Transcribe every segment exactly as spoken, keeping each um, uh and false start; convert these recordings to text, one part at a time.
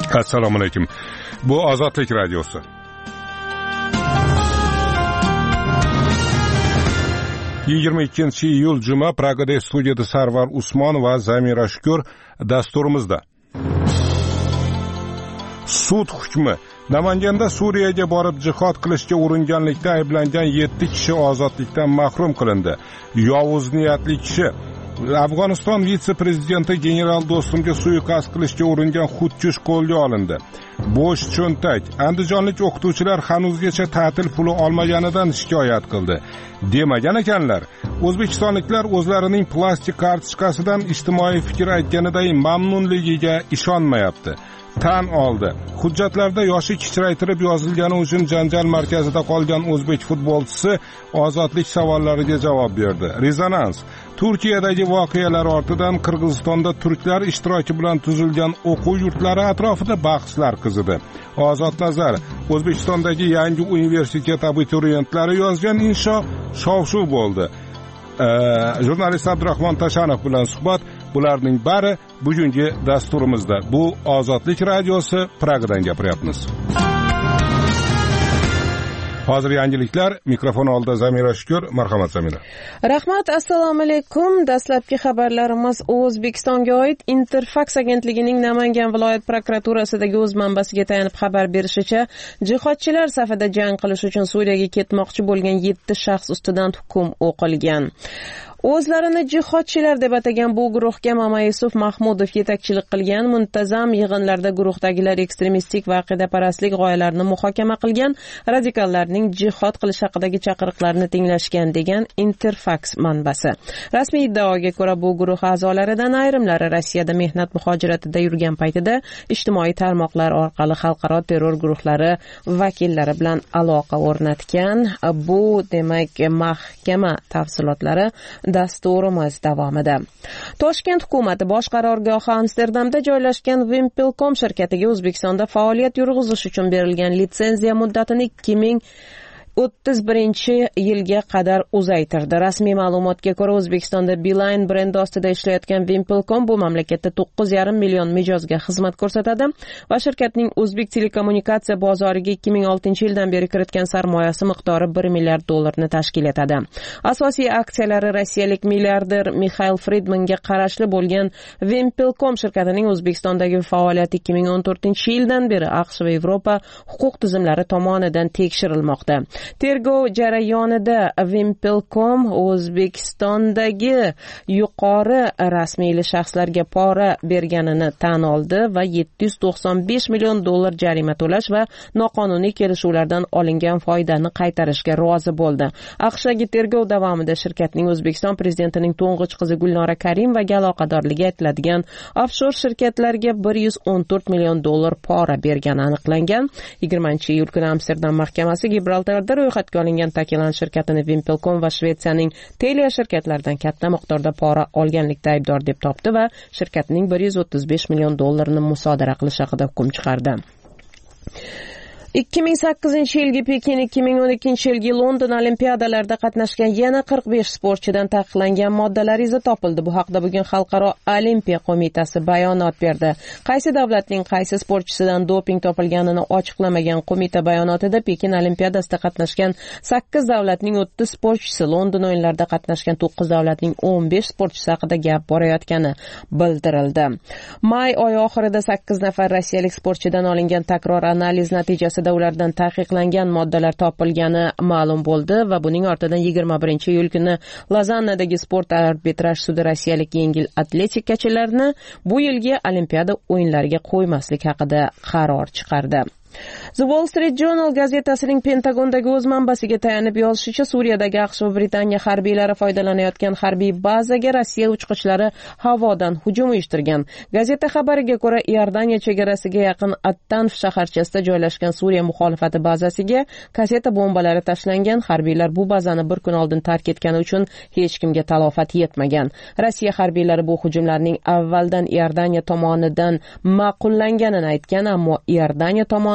Assalomu alaykum. Bu Ozodlik radiosi. yigirma ikkinchi iyul juma, Pragada studiyada Sarvar Usmon va Zamira Shukur dasturimizda. Sud hukmi. Namanganda Suriyaga borib jihod qilishga uringanlikda ayblangan yetti kishi ozodlikdan mahrum qilindi. Yovuz niyatli kishi Afg'oniston vitse-prezidenti general Do'stumga suiqasd qilishga uringan xudkush qo'lga olindi. Bo'sh cho'ntak. Andijonlik o'qituvchilar hanuzgacha ta'til puli olmaganidan shikoyat qildi. Demagan ekanlar. O'zbekistonliklar o'zlarining plastik kartochkasidan ijtimoiy fikr aytganiday mamnunligiga ishonmayapti. Tan oldi. Hujjatlarda yoshi kichraytirib yozilgani uchun janjal markazida qolgan o'zbek futbolchisi ozodlik savollariga javob berdi. Rezonans. Turkiyadagi voqealar ortidan Qirg'izistonda turklar ishtiroki bilan tuzilgan o'quv yurtlari atrofida bahslar qizidi. Ozod nazar. O'zbekistondagi yangi universitet abituriyentlari yozgan insho shov-shuv bo'ldi. E, jurnalist Abdurahmon Tashanov bilan suhbat. Bularning bari bugungi dasturimizda. Bu Ozodlik radiosi, Pragadan gapiryapmiz. Hozir yangiliklar, mikrofon oldida Zamira Shukur. Marhamat Zamira. Rahmat, assalomu alaykum. Dastlabki xabarlarimiz O'zbekistonga oid Interfax agentligining Namangan viloyat prokuraturasidagi o'z manbasiga tayanib xabar berishicha, jihodchilar safida jang qilish uchun Suriyaga ketmoqchi bo'lgan yetti shaxs ustidan hukm o'qilgan. O'zlarini jihodchilar deb atagan bu guruhga Mama Yusuf Mahmudov yetakchilik qilgan, muntazam yig'inlarda guruhdagilar ekstremistik va aqidaparastlik g'oyalarini muhokama qilgan, radikallarning jihod qilish haqidagi chaqiriqlarini tinglashgan degan Interfax manbasi. Rasmiy iddaoga ko'ra bu guruh a'zolaridan ayrimlari Rossiyada mehnat muhojiratida yurgan paytida ijtimoiy tarmoqlar orqali xalqaro terror guruhlari vakillari bilan aloqa o'rnatgan. Bu demak mahkama tafsilotlari dasturimiz davomida. Toshkent hukumati bosh qarorgohi Amsterdamda joylashgan Wimpelcom shirkatiga O'zbekistonda faoliyat yurg'izish uchun berilgan litsenziya muddatini ikki ming o'ttiz birinchi yilga qadar uzaytirdi. Rasmiy ma'lumotga ko'ra, O'zbekistonda Beeline brendi ostida ishlayotgan Wimpelcom bu mamlakatda to'qqiz yarim million mijozga xizmat ko'rsatadi va shirkatning o'zbek telekommunikatsiya bozoriga ikki ming oltinchi yildan beri kiritgan sarmoyasi miqdori bir milliard dollarni tashkil etadi. Asosiy aksiyalari rossiyalik milliarder Mikhail Friedmanga qarashli bo'lgan Wimpelcom shirkatining O'zbekistondagi faoliyati ikki ming o'n to'rtinchi yildan beri AQSh va Yevropa huquq tizimlari tomonidan tekshirilmoqda. Tergov jarayonida Wimpelcom O'zbekistondagi yuqori rasmiy shaxslarga pora berganini tan oldi va yetti yuz to'qson besh million dollar jarima to'lash va noqonuniy kelishuvlardan olingan foydani qaytarishga rozi bo'ldi. AQShdagi tergov davomida shirkatning O'zbekiston prezidentining to'ng'ich qizi Gulnora Karimovga aloqadorligi aytiladigan offshor shirkatlarga bir yuz o'n to'rt million dollar pora bergani aniqlangan. yigirmanchi iyul kuni Amsterdam mahkamasi Gibraltarda ro'yxatga olingan Takilan shirkatini Wimpelcom va Shvetsiyaning Telia shirkatlaridan katta miqdorda pora olganlikda aybdor deb topdi va shirkatning bir yuz o'ttiz besh million dollarini musodara qilish haqida hukm chiqardi. ikki ming sakkizinchi yilgi Pekin, ikki ming o'n ikkinchi yilgi London olimpiadalarida qatnashgan yana qirq besh sportchidan taqiqlangan moddalar izi topildi. Bu haqda bugun Xalqaro olimpiya qo'mitasi bayonot berdi. Qaysi davlatning qaysi sportchisidan doping topilganini ochiqlamagan qo'mita bayonotida Pekin olimpiadasida qatnashgan sakkiz davlatning o'ttiz sportchisi, London o'yinlarida qatnashgan to'qqiz davlatning o'n besh sportchisi haqida gap borayotgani bildirildi. May oyi oxirida sakkiz nafar rossiyalik sportchidan olingan takror analiz natijasi ulardan taqiqlangan moddalar topilgani ma'lum bo'ldi va buning ortidan yigirma birinchi iyul kuni Lozannadagi sport arbitraj sudi rossiyalik yengil atletikachilarni bu yilgi olimpiada o'yinlariga qo'ymaslik haqida qaror chiqardi. The Wall Street Journal gazetasining Pentagondagi o'z manbasiga tayanib yozishicha, Suriyadagi AQSh va Britaniya harbiylari foydalanayotgan harbiy bazaga Rossiya uchqichlari havodan hujum uyushtirgan. Gazeta xabariga ko'ra, Iordaniya chegarasiga yaqin Attanf shaharchasida joylashgan Suriya muxolifati bazasiga kasseta bombalari tashlangan. Harbiylar bu bazani bir kun oldin tark etgani uchun hech kimga talofat yetmagan. Rossiya harbiylari bu hujumlarning avvaldan Iordaniya tomonidan ma'qullanganini aytgan, ammo Iordaniya tomoni bu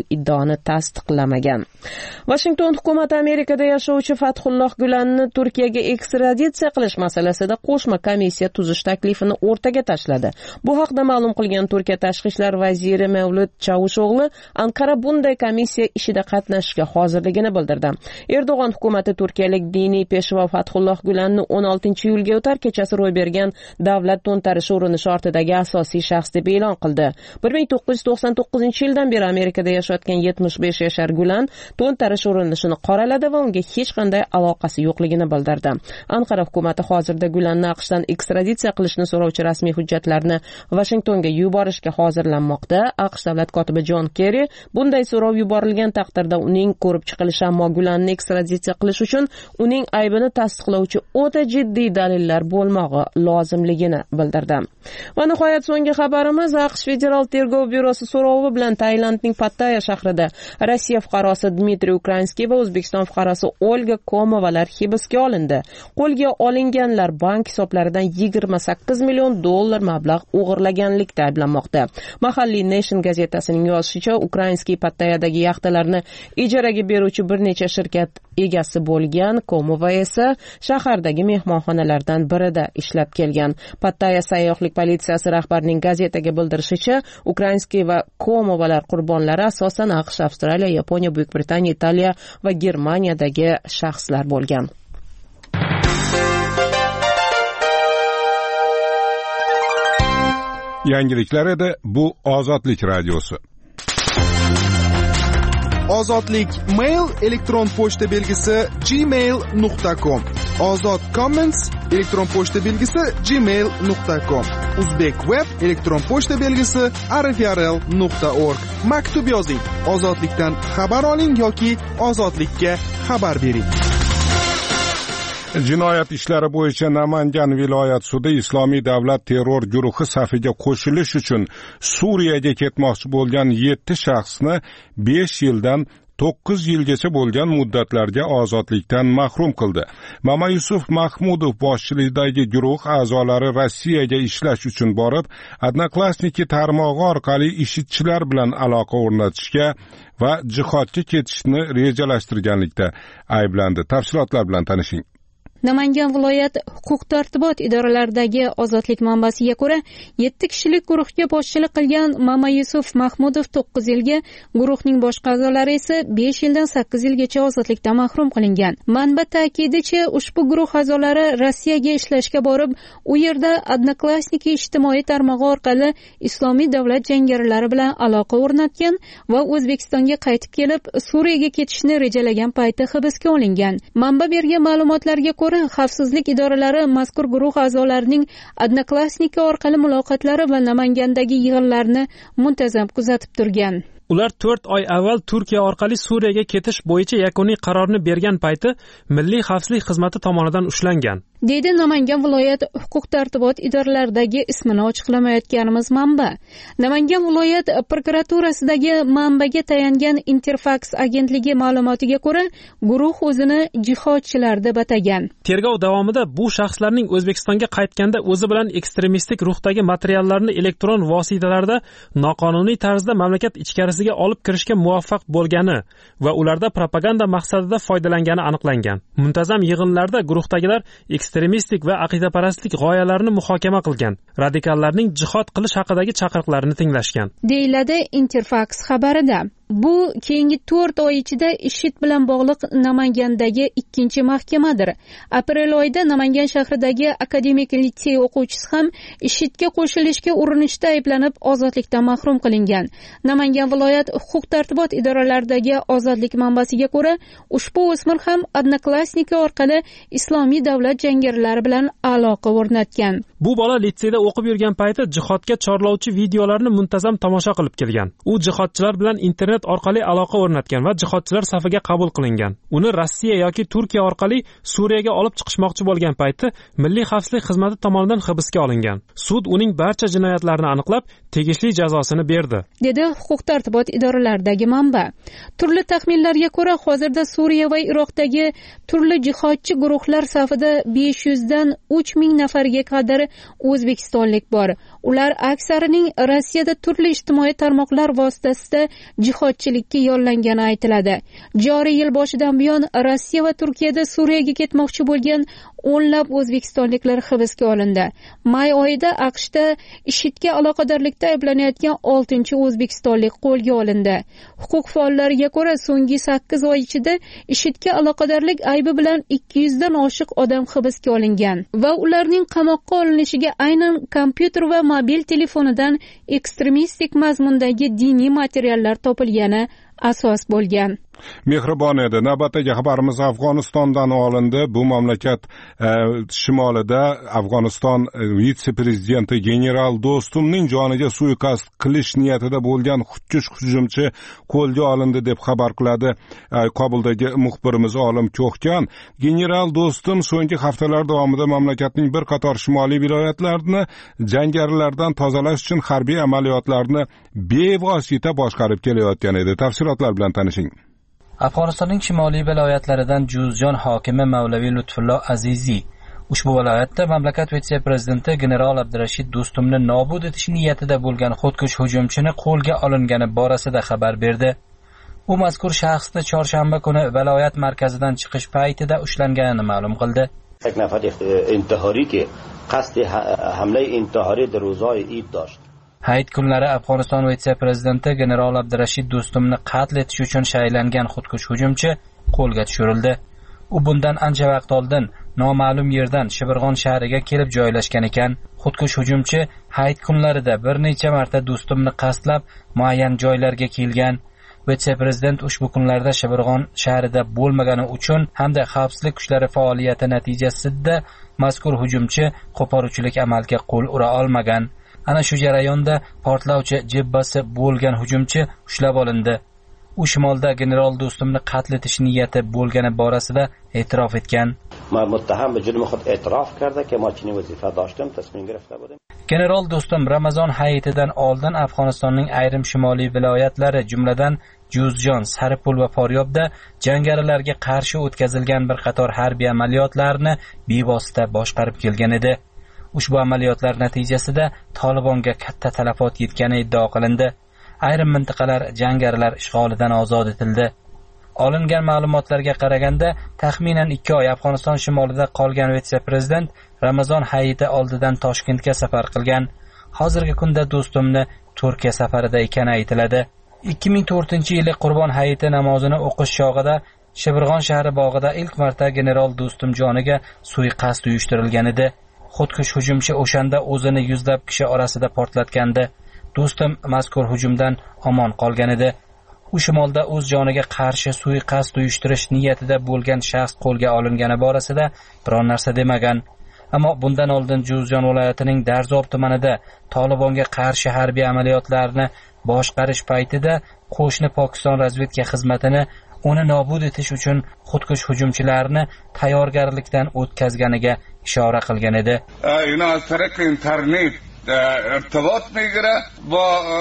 iddaoni tasdiqlamagan. Washington hukumati Amerikada yashovchi Fathulloh Gulenni Turkiyaga ekstraditsiya qilish masalasida qo'shma komissiya tuzish taklifini o'rtaga tashladi. Bu haqda ma'lum qilgan Turkiya tashqi ishlar vaziri Mevlut Çavuşoğlu, Anqara bunday komissiya ishida qatnashishga hozirligini bildirdi. Erdo'g'on hukumati turkiyalik diniy peshvo Fathulloh Gulenni o'n oltinchi iyulga o'tar kechasi ro'y bergan davlat to'ntarishi urinishi ortidagi asosiy shaxs deb e'lon qildi. bir ming to'qqiz yuz to'qson to'qqizinchi yildan beri Amerikada yashayotgan yetmish besh yashar Gulen to'ntarish urinishini qoraladi va unga hech qanday aloqasi yo'qligini bildirdi. Anqara hukumati hozirda Gulenni AQShdan ekstraditsiya qilishni so'rovchi rasmiy hujjatlarni Washingtonga yuborishga hozirlanmoqda. AQSh davlat kotibi John Kerry bunday so'rov yuborilgan taqdirda uning ko'rib chiqilishi, ammo Gulenni ekstraditsiya qilish uchun uning aybini tasdiqlovchi o'ta jiddiy dalillar bo'lmog'i lozimligini bildirdi. Va nihoyat so'nggi xabarimiz AQSh Federal tergov byurosi so'rovi bilan Tailandning Pattaya shahrida Rossiya fuqarosi Dmitriy Ukrainskiy va O'zbekiston fuqarosi Olga Komovalar hibsga olindi. Qo'lga olinganlar bank hisoblaridan yigirma sakkiz million dollar mablag' o'g'irlaganlikda ayblanmoqda. Mahalliy Nation gazetasining yozishicha, Ukrainskiy Pattayadagi yaxtalarni ijaraga beruvchi bir necha shirkat egasi bo'lgan, Komova esa shahardagi mehmonxonalardan birida ishlab kelgan. Pattaya sayyohlik politsiyasi rahbarining gazetaga bildirishicha, Ukrainskiy va Komovalar qurbonlari asosan AQSh, Avstraliya, Yaponiya, Buyuk Britaniya, Italiya va Germaniyadagi shaxslar bo'lgan. Yangiliklar edi, bu Ozodlik radiosi. Ozodlik mail elektron pochta belgisi gmail nuqta com. Ozod comments elektron pochta belgisi gmail nuqta com. Uzbek web elektron pochta belgisi r f r l nuqta org. Maktub yozing, ozodlikdan xabar oling yoki ozodlikka xabar bering. Jinoyat ishlari bo'yicha Namangan viloyat sudi Islomiy davlat terror guruhi safiga qo'shilish uchun Suriyaga ketmoqchi bo'lgan yetti shaxsni besh yildan to'qqiz yilgacha bo'lgan muddatlarga ozodlikdan mahrum qildi. Mamayusuf Mahmudov boshchiligidagi guruh a'zolari Rossiyaga ishlash uchun borib, Odnoklassniki tarmog'i orqali ishchilar bilan aloqa o'rnatishga va jihodga ketishni rejalashtirganlikda ayblandi. Tafsilotlar bilan tanishing. Namangan viloyat huquq-tartibot idoralaridagi ozodlik manbasiga ko'ra, yetti kishilik guruhga boshchilik qilgan Mamayusuf Mahmudov to'qqiz yilga, guruhning boshqa a'zolari esa besh yildan sakkiz yilgacha ozodlikdan mahrum qilingan. Manba ta'kidicha, ushbu guruh a'zolari Rossiyaga ishlashga borib, u yerda Odnoklassniki ijtimoiy tarmog'i orqali Islomiy davlat jangarilari bilan aloqa o'rnatgan va O'zbekistonga qaytib kelib, Suriyaga ketishni rejalagan payti hibsga olingan. Manba bergan ma'lumotlarga ko'ra, xavfsizlik idoralari mazkur guruh a'zolarining Odnoklassniki orqali muloqotlari va Namangandagi yig'inlarni muntazam kuzatib turgan. Ular to'rt oy avval Turkiya orqali Suriyaga ketish bo'yicha yakuniy qarorni bergan payti Milliy xavfsizlik xizmati tomonidan ushlangan, deydi Namangan viloyat huquq-tartibot idoralaridagi ismini ochiqlamayotganimiz manba. Namangan viloyat prokuraturasidagi manbaga tayangan Interfax agentligi ma'lumotiga ko'ra, guruh o'zini jihodchilar deb atagan. Tergov davomida bu shaxslarning O'zbekistonga qaytganda o'zi bilan ekstremistik ruhdagi materiallarni elektron vositalarda noqonuniy tarzda mamlakat ichkarisiga olib kirishga muvaffaq bo'lgani va ularda propaganda maqsadida foydalangani aniqlangan. Muntazam yig'inlarda guruhdagilar ekstremistik va aqidaparastlik g'oyalarini muhokama qilgan, radikallarning jihod qilish haqidagi chaqiriqlarini tinglashgan, deyiladi Interfax xabarida. Bu keyingi to'rt oy ichida IShID bilan bog'liq Namangandagi ikkinchi mahkamadir. Aprel oyida Namangan shahridagi akademik litsey o'quvchisi ham IShIDga qo'shilishga urinishda ayblanib ozodlikdan mahrum qilingan. Namangan viloyat huquq-tartibot idoralaridagi ozodlik manbasiga ko'ra, ushbu o'smir ham Odnoklassniki orqali Islomiy davlat jangarilari bilan aloqa o'rnatgan. Bu bola litseyda o'qib yurgan payti jihodga chorlovchi videolarni muntazam tomosha qilib kelgan. U jihodchilar bilan internet orqali aloqa o'rnatgan va jihodchilar safiga qabul qilingan. Uni Rossiya yoki Turkiya orqali Suriyaga olib chiqishmoqchi bo'lgan payti Milliy xavfsizlik xizmati tomonidan hibsga olingan. Sud uning barcha jinoyatlarini aniqlab, tegishli jazosini berdi, dedi huquq-tartibot idoralaridagi manba. Turli taxminlarga ko'ra, hozirda Suriya va Iroqdagi turli jihodchi guruhlar safida besh yuzdan uch ming nafarga qadar o'zbekistonlik bor. Ular aksarining Rossiyada turli ijtimoiy tarmoqlar vositasida jihod jihodchilikka yollangani aytiladi. Joriy yil boshidan buyon Rossiya va Turkiyada Suriyaga ketmoqchi bo'lgan o'nlab o'zbekistonliklar hibsga olindi. May oyida AQShda IShIDga aloqadorlikda ayblanayotgan oltinchi o'zbekistonlik qo'lga olindi. Huquq faollariga ko'ra, so'nggi sakkiz oy ichida IShIDga aloqadorlik aybi bilan ikki yuz dan oshiq odam hibsga olingan va ularning qamoqqa olinishiga aynan kompyuter va mobil telefonidan ekstremistik mazmundagi diniy materiallar topilgani asos bo'lgan. Mehribon edi. Navbatdagi xabarimiz Afg'onistondan olindi. Bu mamlakat e, shimolida Afg'oniston e, vitse-prezidenti general Do'stumning joniga suiqasd qilish niyatida bo'lgan xudkush hujumchi qo'lga olindi deb xabar qiladi e, Kobuldagi muxbirimiz Olim Ko'hkan. General Do'stum so'nggi haftalar davomida mamlakatning bir qator shimoliy viloyatlarini jangarilardan tozalash uchun harbiy amaliyotlarni bevosita boshqarib kelayotgan edi. Tafsilotlar bilan tanishing. Afg'onistonning shimoliy viloyatlaridan Juzjon hokimi Mavlaviy Lutfullo Aziziy ushbu viloyatda mamlakat vitse-prezidenti general Abdurashid Do'stumni nobud etish niyatida bo'lgan xudkush hujumchini qo'lga olingani borasida xabar berdi. U mazkur shaxsni chorshanba kuni viloyat markazidan chiqish paytida ushlanganini ma'lum qildi. یک نفر انتحاری که قصد حمله انتحاری در روزهای عید داشت. Hayit kunlari Afg'oniston vitse-prezidenti general Abdurashid Do'stumni qatl etish uchun shaylangan xudkush hujumchi qo'lga tushirildi. U bundan ancha vaqt oldin noma'lum yerdan Shibirg'on shahriga kelib joylashgan ekan. Xudkush hujumchi hayit kunlarida bir necha marta Do'stumni qasdlab muayyan joylarga kelgan. Vitse-prezident ushbu kunlarda Shibirg'on shahrida bo'lmagani uchun hamda xavfsizlik kuchlari faoliyati natijasida mazkur hujumchi qo'poruvchilik amalga qo'l ura olmagan. Ana shu jarayonda portlovchi jibbasi bo'lgan hujumchi ushlab olindi. U shimolda general Do'stumni qatl etish niyati bo'lgani borasida e'tirof etgan. Men muttaham به جرم خود اعتراف کرده که ما چنین وظیفه داشتیم تصمیم گرفته بودیم. General Do'stum Ramazon hayitidan oldin Afg'onistonning ayrim shimoliy viloyatlari, jumladan Juzjon, Saripul va Faryobda jangarilarga qarshi o'tkazilgan bir qator harbiy amaliyotlarni bevosita boshqarib kelgan edi. Ushbu amaliyotlar natijasida Tolibonga katta talafot yetgani iddao qilindi. Ayrim mintaqalar jangarilar ishg'olidan ozod etildi. Olingan ma'lumotlarga qaraganda, taxminan ikki oy Afg'oniston shimolida qolgan vitse-prezident Ramazon hayiti oldidan Toshkentga safar qilgan. Hozirgi kunda Do'stumni Turkiya safarida ekani aytiladi. ikki ming to'rtinchi yili Qurbon hayiti namozini o'qish chog'ida Shibirg'on shahri bog'ida ilk marta general Do'stum joniga suiqasd uyushtirilgan edi. Xudkush hujumchi o'shanda o'zini yuzlab kishi orasida portlatgandi. Do'stum mazkur hujumdan omon qolgan edi. U shimolda o'z joniga qarshi suiqasd uyushtirish niyatida bo'lgan shaxs qo'lga olingani borasida biror narsa demagan. Ammo bundan oldin Juzjon viloyatining Darzob tumanida Tolibonga qarshi harbiy amaliyotlarni boshqarish paytida qo'shni Pokiston razvedka xizmatini uni nobud etish uchun xudkush hujumchilarni tayyorgarlikdan o'tkazganiga ishora qilgan edi. اینا از طریق اینترنت ارتباط میگیره با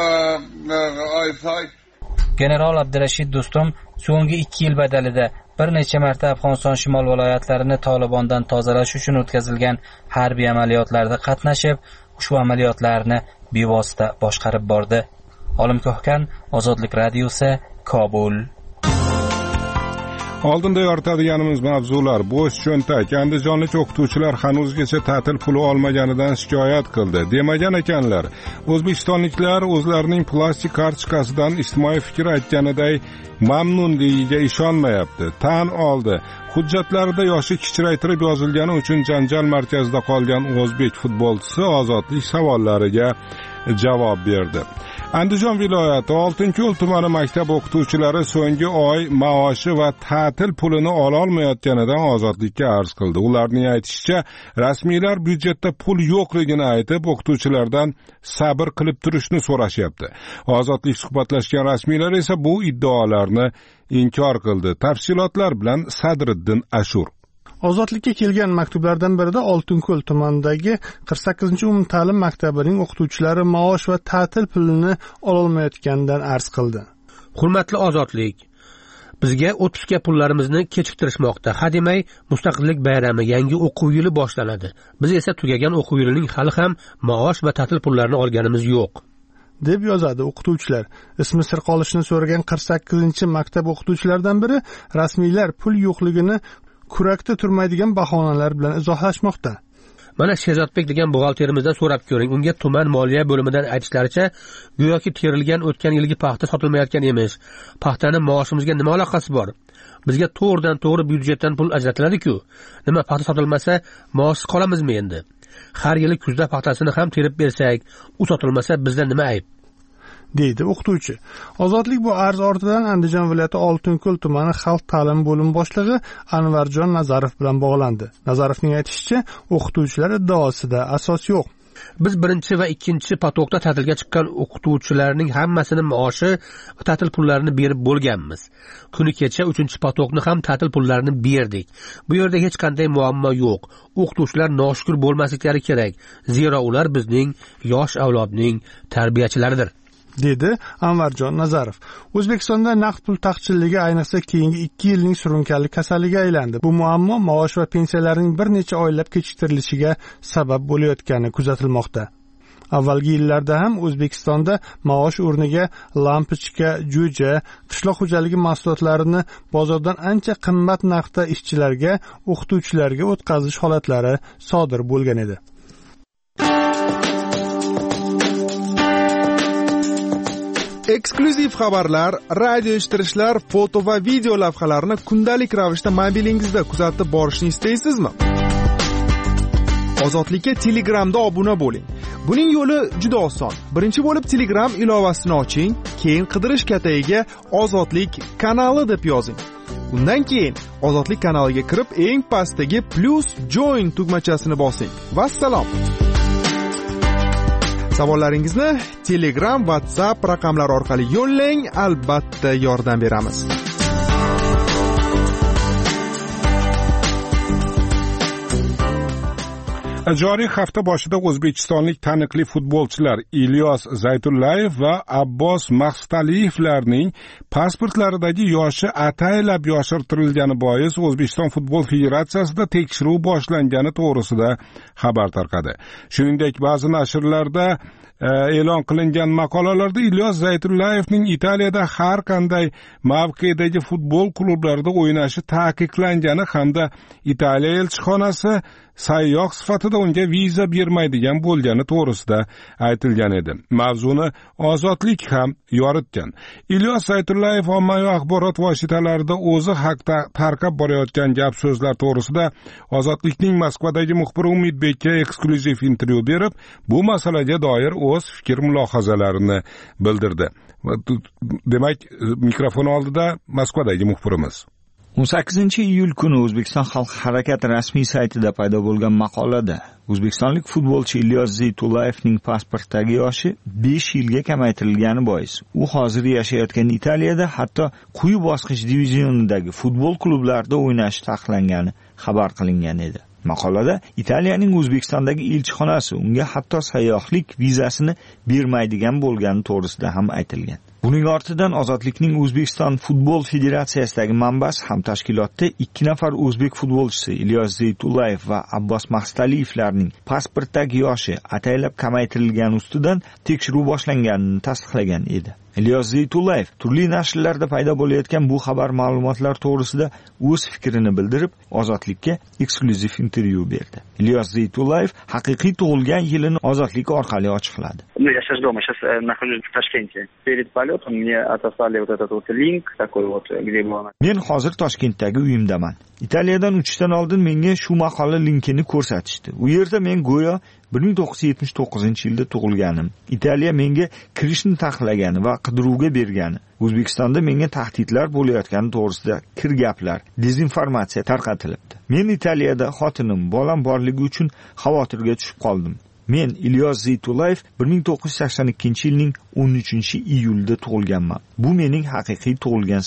آیسای General Abdurashid Do'stum so'nggi ikki yil badalida bir necha marta Afg'oniston shimol viloyatlarini Tolibondan tozalash uchun o'tkazilgan harbiy amaliyotlarda qatnashib, ushbu amaliyotlarni bevosita boshqarib bordi. Olim Ko'hkan, Ozodlik radiosi, Kobul. Oldinda yoritadiganimiz mavzular: bo'sh cho'ntak. Andijonlik o'qituvchilar hanuzgacha ta'til puli olmaganidan shikoyat qildi. Demagan ekanlar. O'zbekistonliklar o'zlarining plastik kartochkasidan ijtimoiy fikr aytganiday mamnunligiga ishonmayapti. Tan oldi. Hujjatlarida yoshi kichraytirib yozilgani uchun janjal markazida qolgan o'zbek futbolchisi ozodlik savollariga javob berdi. Andijon viloyati Oltinko'l tumani maktab o'qituvchilari so'nggi oy maoshi va ta'til pulini ola olmayotganidan ozodlikka arz qildi. Ularning aytishicha, rasmiylar byudjetda pul yo'qligini aytib, o'qituvchilardan sabr qilib turishni so'rashyapti. Ozodlik suhbatlashgan rasmiylar esa bu iddaolarni inkor qildi. Tafsilotlar bilan Sadriddin Ashur. Ozodlikka kelgan maktublardan birida Oltinko'l tumanidagi qirq sakkizinchi umumta'lim maktabining o'qituvchilari maosh va ta'til pulini ola olmayotganidan arz qildi. Hurmatli Ozodlik, bizga o'tishga pullarimizni kechiktirishmoqda. Hademay Mustaqillik bayrami yangi o'quv yili boshlanadi. Biz esa tugagan o'quv yilining hali ham maosh va ta'til pullarini olganimiz yo'q. deb yozadi o'qituvchilar. Ismi sir qolishini so'ragan qirq sakkizinchi maktab o'qituvchilaridan biri rasmiylar pul yo'qligini kurakda turmaydigan bahonalar bilan izohlashmoqda. Mana Shehzodbek degan buxgalterimizdan so'rab ko'ring. Unga tuman moliya bo'limidan aytishlaricha, go'yoki terilgan o'tgan yilgi paxta sotilmayotgan emish. Paxtani maoshimizga nima aloqasi bor? Bizga to'g'ridan to'g'ri byudjetdan pul ajratiladi-ku. Nima paxta sotilmasa, maoshsiz qolamizmi endi? Har yili kuzda paxtasini ham terib bersak, u sotilmasa bizda nima ayb? deydi o'qituvchi. Ozodlik bu arz ortidan Andijon viloyati Oltinko'l tumani xalq ta'limi bo'limi boshlig'i Anvarjon Nazarov bilan bog'landi. Nazarovning aytishicha, o'qituvchilar iddaosida asos yo'q. Biz birinchi va ikkinchi patokda ta'tilga chiqqan o'qituvchilarning hammasini maoshi va ta'til pullarini berib bo'lganmiz. Kuni kecha uchinchi patokni ham ta'til pullarini berdik. Bu yerda hech qanday muammo yo'q. O'qituvchilar noshukur bo'lmasliklari kerak, zero ular bizning yosh avlodning tarbiyachilaridir, dedi Anvarjon Nazarov. O'zbekistonda naqd pul taqchilligi ayniqsa keyingi ikki yilning surunkali kasalligiga aylandi. Bu muammo maosh va pensiyalarning bir necha oylab kechiktirilishiga sabab bo'layotgani kuzatilmoqda. Avvalgi yillarda ham O'zbekistonda maosh o'rniga lampochka, jo'ja, qishloq xo'jaligi mahsulotlarini bozordan ancha qimmat narxda ishchilarga, o'qituvchilarga o'tkazish holatlari sodir bo'lgan edi. Eksklyuziv xabarlar, radio eshittirishlar, foto va video lavhalarni kundalik ravishda mobilingizda kuzatib borishni istaysizmi? Ozodlikka Telegramda obuna bo'ling. Buning yo'li juda oson. Birinchi bo'lib Telegram ilovasini oching, keyin qidirish katagiga Ozodlik kanali deb yozing. Undan keyin Ozodlik kanaliga kirib, eng pastdagi plus join tugmachasini bosing. Vassalom. Savollaringizni Telegram, WhatsApp raqamlari orqali yo'llang, albatta yordam beramiz. Joriy hafta boshida o'zbekistonlik taniqli futbolchilar Ilyos Zaytullayev va Abbos Maqsudaliyevlarning pasportlaridagi yoshi ataylab yoshirtirilgani bois O'zbekiston futbol federatsiyasida tekshiruv boshlangani to'g'risida xabar tarqadi. Shuningdek, ba'zi nashrlarda e'lon qilingan maqolalarda Ilyos Zaytullayevning Italiyada har qanday mavqedagi futbol klublarida o'ynashi ta'kidlangani hamda Italiya elchixonasi sayyoh sifatida unga viza bermaydigan bo'lgani to'g'risida aytilgan edi. Mavzuni Ozodlik ham yoritgan. Ilyos Zaytullayev ommaviy axborot vositalarida o'zi haqida tarqab borayotgan gap so'zlar to'g'risida Ozodlikning Moskvadagi muxbiri Umidbekka eksklyuziv intervyu berib, bu masalaga doir o'z fikr mulohazalarini bildirdi. Demak, mikrofon oldida Moskvadagi muxbirimiz. o'n sakkizinchi iyul kuni O'zbekiston Xalq harakati rasmiy saytida paydo bo'lgan maqolada o'zbekistonlik futbolchi Ilyos Zaytullayevning pasportdagi yoshi besh yilga kamaytirilgani bois u hozir yashayotgan Italiyada hatto quyi bosqich divizionidagi futbol klublarida o'ynashi taqiqlangani xabar qilingan edi. Maqolada Italiyaning O'zbekistondagi elchixonasi unga hatto sayyohlik vizasini bermaydigan bo'lgani to'g'risida ham aytilgan. Buning ortidan Ozodlikning O'zbekiston futbol federatsiyasidagi manbasi ham tashkilotda ikki nafar o'zbek futbolchisi Ilyos Zaytullayev va Abbos Maqsudaliyevlarning pasportdagi yoshi ataylab kamaytirilgani ustidan tekshiruv boshlanganini tasdiqlagan edi. Ilyos Zaytullayev turli nashrlarda paydo bo'layotgan bu xabar ma'lumotlar to'g'risida o'z fikrini bildirib, Ozodlikka eksklyuziv intervyu berdi. Ilyos Zaytullayev haqiqiy tug'ilgan yilini Ozodlik orqali ochiqladi. Я сейчас дома, сейчас нахожусь в Ташкенте. Перед полетом мне отослали вот этот вот линк такой вот, где было. Men hozir Toshkentdagi uyimdaman. Italiyadan uchishdan oldin menga shu maqola linkini ko'rsatishdi. U yerda men go'yo bir ming to'qqiz yuz yetmish to'qqizinchi yilda tug'ilganim. Italiya menga kirishni taqiqlagani va qidiruvga bergani. O'zbekistonda menga tahdidlar bo'layotgani to'g'risida kir gaplar, dezinformatsiya tarqatilibdi. Men Italiyada xotinim, bolam borligi uchun xavotirga tushib qoldim. Men Ilyos Zaytullayev bir ming to'qqiz yuz sakson ikkinchi yilning o'n uchinchi iyulida tug'ilganman. Bu mening haqiqiy tug'ilgan sanam.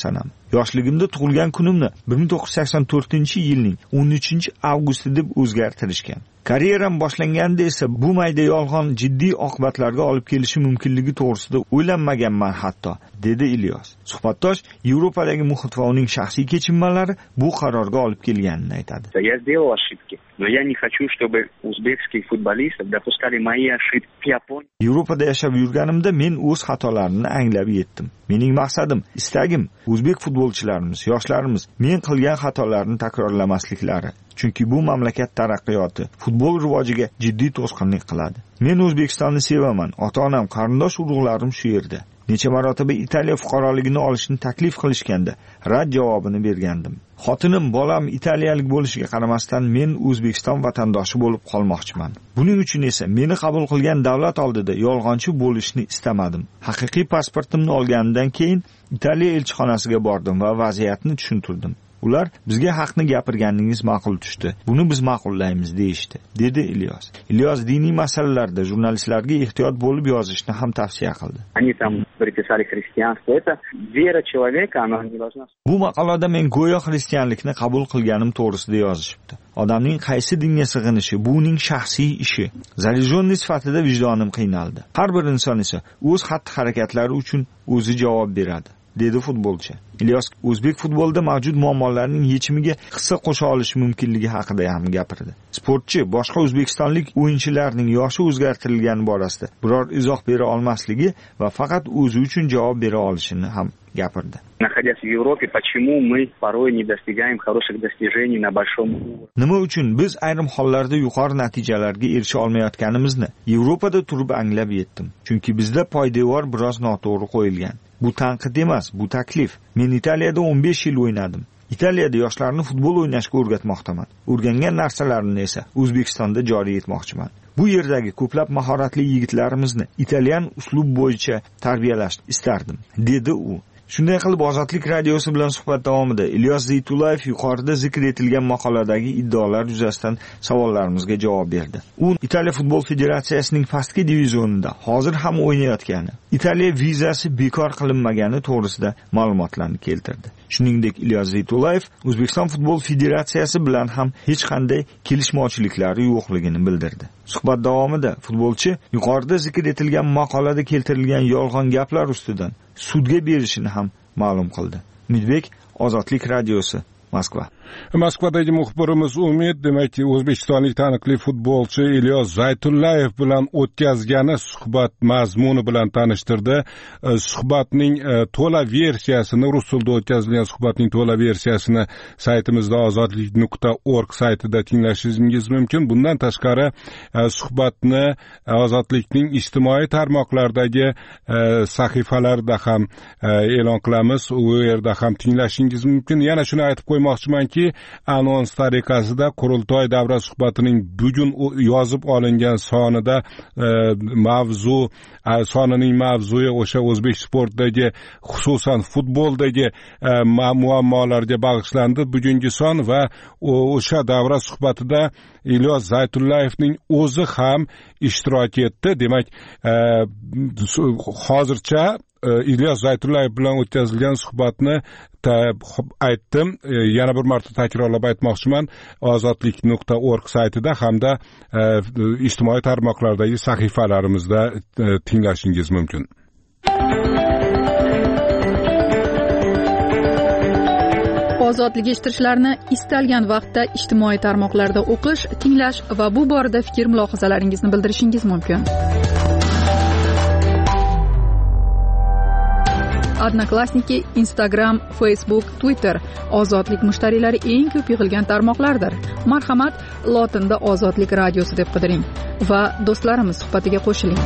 yoshligimda tug'ilgan kunimni bir ming to'qqiz yuz sakson to'rtinchi yilning o'n uchinchi avgusti deb o'zgartirishgan. Karyeram boshlanganda esa bu mayda yolg'on jiddiy oqibatlarga olib kelishi mumkinligi to'g'risida o'ylanmaganman hatto, dedi Ilyos. Suhbatdosh Yevropadagi muhit va uning shaxsiy kechinmalari bu qarorga olib kelganini aytadi. Я сделал ошибки, но я не хочу, чтобы узбекских футболистов допускали мои ошибки в Японии. Yevropada yashab yurganimda men o'z xatolarimni anglab yetdim. Mening maqsadim, istagim o'zbek futbolchilarimiz, yoshlarimiz men qilgan xatolarni takrorlamasliklari. Chunki bu mamlakat taraqqiyoti, futbol rivojiga jiddiy to'sqinlik qiladi. Men O'zbekistonni sevaman. Ota-onam, qarindosh urug'larim shu yerda. Necha marotaba Italiya fuqaroligini olishni taklif qilishganda rad javobini bergandim. Xotinim, bolam italiyalik bo'lishiga qaramasdan men O'zbekiston vatandoshi bo'lib qolmoqchiman. Buning uchun esa meni qabul qilgan davlat oldida yolg'onchi bo'lishni istamadim. Haqiqiy pasportimni olgandan keyin Italiya elchixonasiga bordim va vaziyatni tushuntirdim. Ular bizga haqni gapirganingiz ma'qul tushdi. Buni biz ma'qullaymiz deyishdi, dedi Ilyos. Ilyos diniy masalalarda jurnalistlarga ehtiyot bo'lib yozishni ham tavsiya qildi. Они там приписали христианство. Это вера человека, она не должна. Bu maqolada men go'yo xristianlikni qabul qilganim to'g'risida yozishibdi. Odamning qaysi dinga sig'inishi bu uning shaxsiy ishi. Zalijonni sifatida vijdonim qiynaldi. Har bir inson esa o'z xatti-harakatlari uchun o'zi javob beradi, dedi futbolchi. Ilyos o'zbek futbolida mavjud muammolarning yechimiga hissa qo'sha olishi mumkinligi haqida ham gapirdi. Sportchi boshqa o'zbekistonlik o'yinchilarning yoshi o'zgartirilgani borasida biror izoh bera olmasligi va faqat o'zi uchun javob bera olishini ham gapirdi. Находясь в Европе, почему мы порой не достигаем хороших достижений на большом уровне? Nima uchun biz ayrim hollarda yuqori natijalarga erisha olmayotganimizni Yevropada turib anglab yetdim. Chunki bizda poydevor biroz noto'g'ri qo'yilgan. Bu tanqid emas, bu taklif. Men Italiyada o'n besh yil o'ynadim. Italiyada yoshlarni futbol o'ynashga o'rgatmoqdaman. O'rgangan narsalarimni esa O'zbekistonda joriy etmoqchiman. Bu yerdagi ko'plab mahoratli yigitlarimizni italyan uslub bo'yicha tarbiyalashni istardim, dedi u. Shunday qilib Ozodlik radiosi bilan suhbat davomida Ilyos Zeytullayev yuqorida zikr etilgan maqoladagi iddaolar yuzasidan savollarimizga javob berdi. U Italiya futbol federatsiyasining pastki divizionida hozir ham o'ynayotgani, Italiya vizasi bekor qilinmagani to'g'risida ma'lumotlarni keltirdi. Shuningdek, Ilyos Zeytullayev O'zbekiston futbol federatsiyasi bilan ham hech qanday kelishmovchiliklari yo'qligini bildirdi. Suhbat davomida futbolchi yuqorida zikr etilgan maqolada keltirilgan yolg'on gaplar ustidan sudga berishini ham ma'lum qildi. Umidbek, Ozodlik radiosi, Moskva. Moskvadagi muxbirimiz Umid, demak, o'zbekistonlik taniqli futbolchi Ilyos Zaytullayev bilan o'tkazgani suhbat mazmuni bilan tanishtirdi. Suhbatning to'la versiyasini, rus tilida o'tkazilgan suhbatning to'la versiyasini saytimizda ozodlik nuqta org saytida tinglashingiz mumkin. Bundan tashqari suhbatni Ozodlikning ijtimoiy tarmoqlardagi sahifalarida ham e'lon qilamiz. U yerda ham tinglashingiz mumkin. Yana shuni aytib qo'ymoqchimanki, anons tariqasida qurultoy davra suhbatining bugun yozib olingan sonida e, mavzu sonining mavzuyi o'sha o'zbek sportidagi, xususan futboldagi e, muammolarga bag'ishlandi bugungi son va o'sha davra suhbatida Ilyos Zaytullayevning o'zi ham ishtirok etdi. Demak, e, hozircha Ilyos Zaytullayev bilan o'tkazilgan suhbatni aytdim. Yana bir marta takrorlab aytmoqchiman. ozodlik nuqta org saytida hamda ijtimoiy tarmoqlardagi sahifalarimizda tinglashingiz mumkin. Ozodlik eshittirishlarni istalgan vaqtda ijtimoiy tarmoqlarda o'qish, tinglash va bu borada fikr mulohazalaringizni bildirishingiz mumkin. Odnoklassniki, Instagram, Facebook, Twitter ozodlik mushtariylari eng ko'p yig'ilgan tarmoqlardir. Marhamat, lotinda Ozodlik radiosi deb qidiring va do'stlarimiz suhbatiga qo'shiling.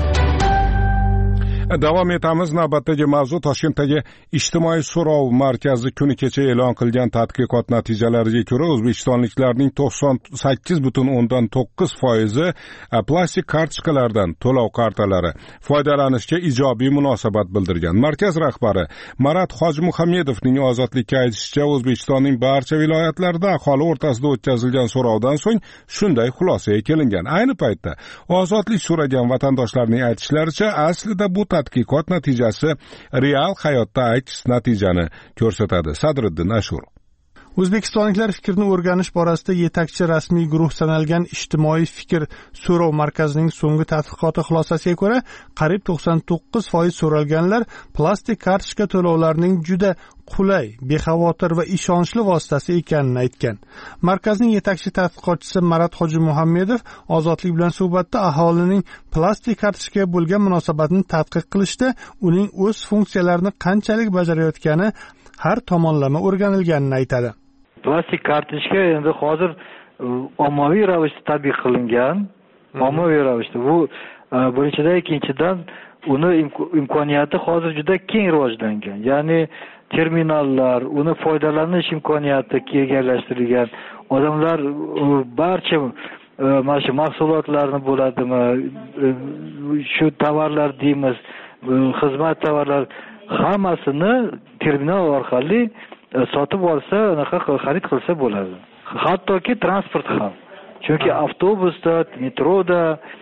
Davom etamiz. Navbatdagi mavzu Toshkentdagi ijtimoiy so'rov markazi kuni kecha e'lon qilgan tadqiqot natijalariga ko'ra o'zbekistonliklarning to'qson sakkiz butun o'ndan to'qqiz foizi plastik kartochkalardan to'lov kartalari foydalanishga ijobiy munosabat bildirgan. Markaz rahbari Marat Hojimuhammedovning Ozodlikka aytishicha, O'zbekistonning barcha viloyatlarida aholi o'rtasida o'tkazilgan so'rovdan so'ng shunday xulosaga kelingan. Ayni paytda Ozodlik so'ragan vatandoshlarning aytishlaricha, aslida bu tadqiqot natijasi real hayotda aks natijani ko'rsatadi. Sadriddin Ashur. O'zbekistonliklar fikrni o'rganish borasida yetakchi rasmiy guruh sanalgan ijtimoiy fikr so'rov markazining so'nggi tadqiqoti xulosasiga ko'ra, qariyb to'qson to'qqiz foiz so'ralganlar plastik kartochka to'lovlarining juda qulay, bexavotir va ishonchli vositasi ekanini aytgan. Markazning yetakchi tadqiqotchisi Marat Hojimuhammedov Ozodlik bilan suhbatda aholining plastik kartochkaga bo'lgan munosabatini tadqiq qilishda uning o'z funksiyalarini qanchalik bajarayotgani har tomonlama o'rganilganini aytadi. Plastik kartochka endi hozir ommaviy ravishda tatbiq qilingan, ommaviy ravishda. Bu birinchidan, ikkinchidan uni imkoniyati hozir juda keng rivojlangan. Ya'ni terminallar, uni foydalanish imkoniyati kengaytirilgan. Odamlar barcha mana shu mahsulotlarni bo'ladimi, shu tovarlar deymiz, xizmat tovarlar hammasini terminal orqali sotib olsa, anaqa xarid qilsa bo'ladi. Hattoki transport ham. Chunki avtobusda, metroda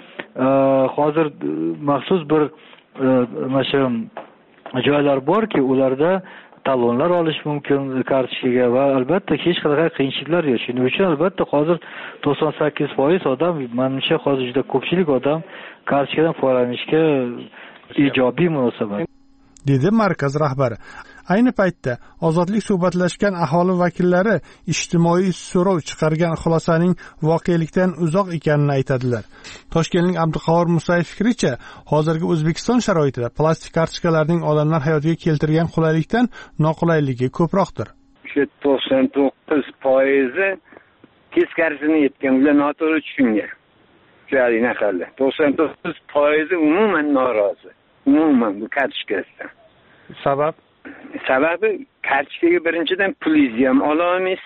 hozir maxsus bir mana shu joylar borki, ularda talonlar olish mumkin kartochkaga va albatta hech qanaqa qiyinchiliklar yo'q. Shuning uchun albatta hozir to'qson sakkiz foiz odam, menimcha hozir juda ko'pchilik odam kartochkadan foydalanishga ijobiy munosabat dedi markaz rahbari. Ayni paytda Ozodlik suhbatlashgan aholi vakillari ijtimoiy so'rov chiqargan xulosaning voqelikdan uzoq ekanini aytadilar. Toshkentning Abduqahhor Musayev fikricha, hozirgi O'zbekiston sharoitida plastik kartochkalarning odamlar hayotiga keltirgan qulaylikdan noqulayligi ko'proqdir. Shu to'qson to'qqiz foiz teskarisini yetgan, ular noto'g'ri tushungan. Shularning aqalli. to'qson to'qqiz foiz umuman norozi. Umuman bu kartochkasidan. Sabab? Sababi kartochkaga birinchidan pulingizni ham olamiz,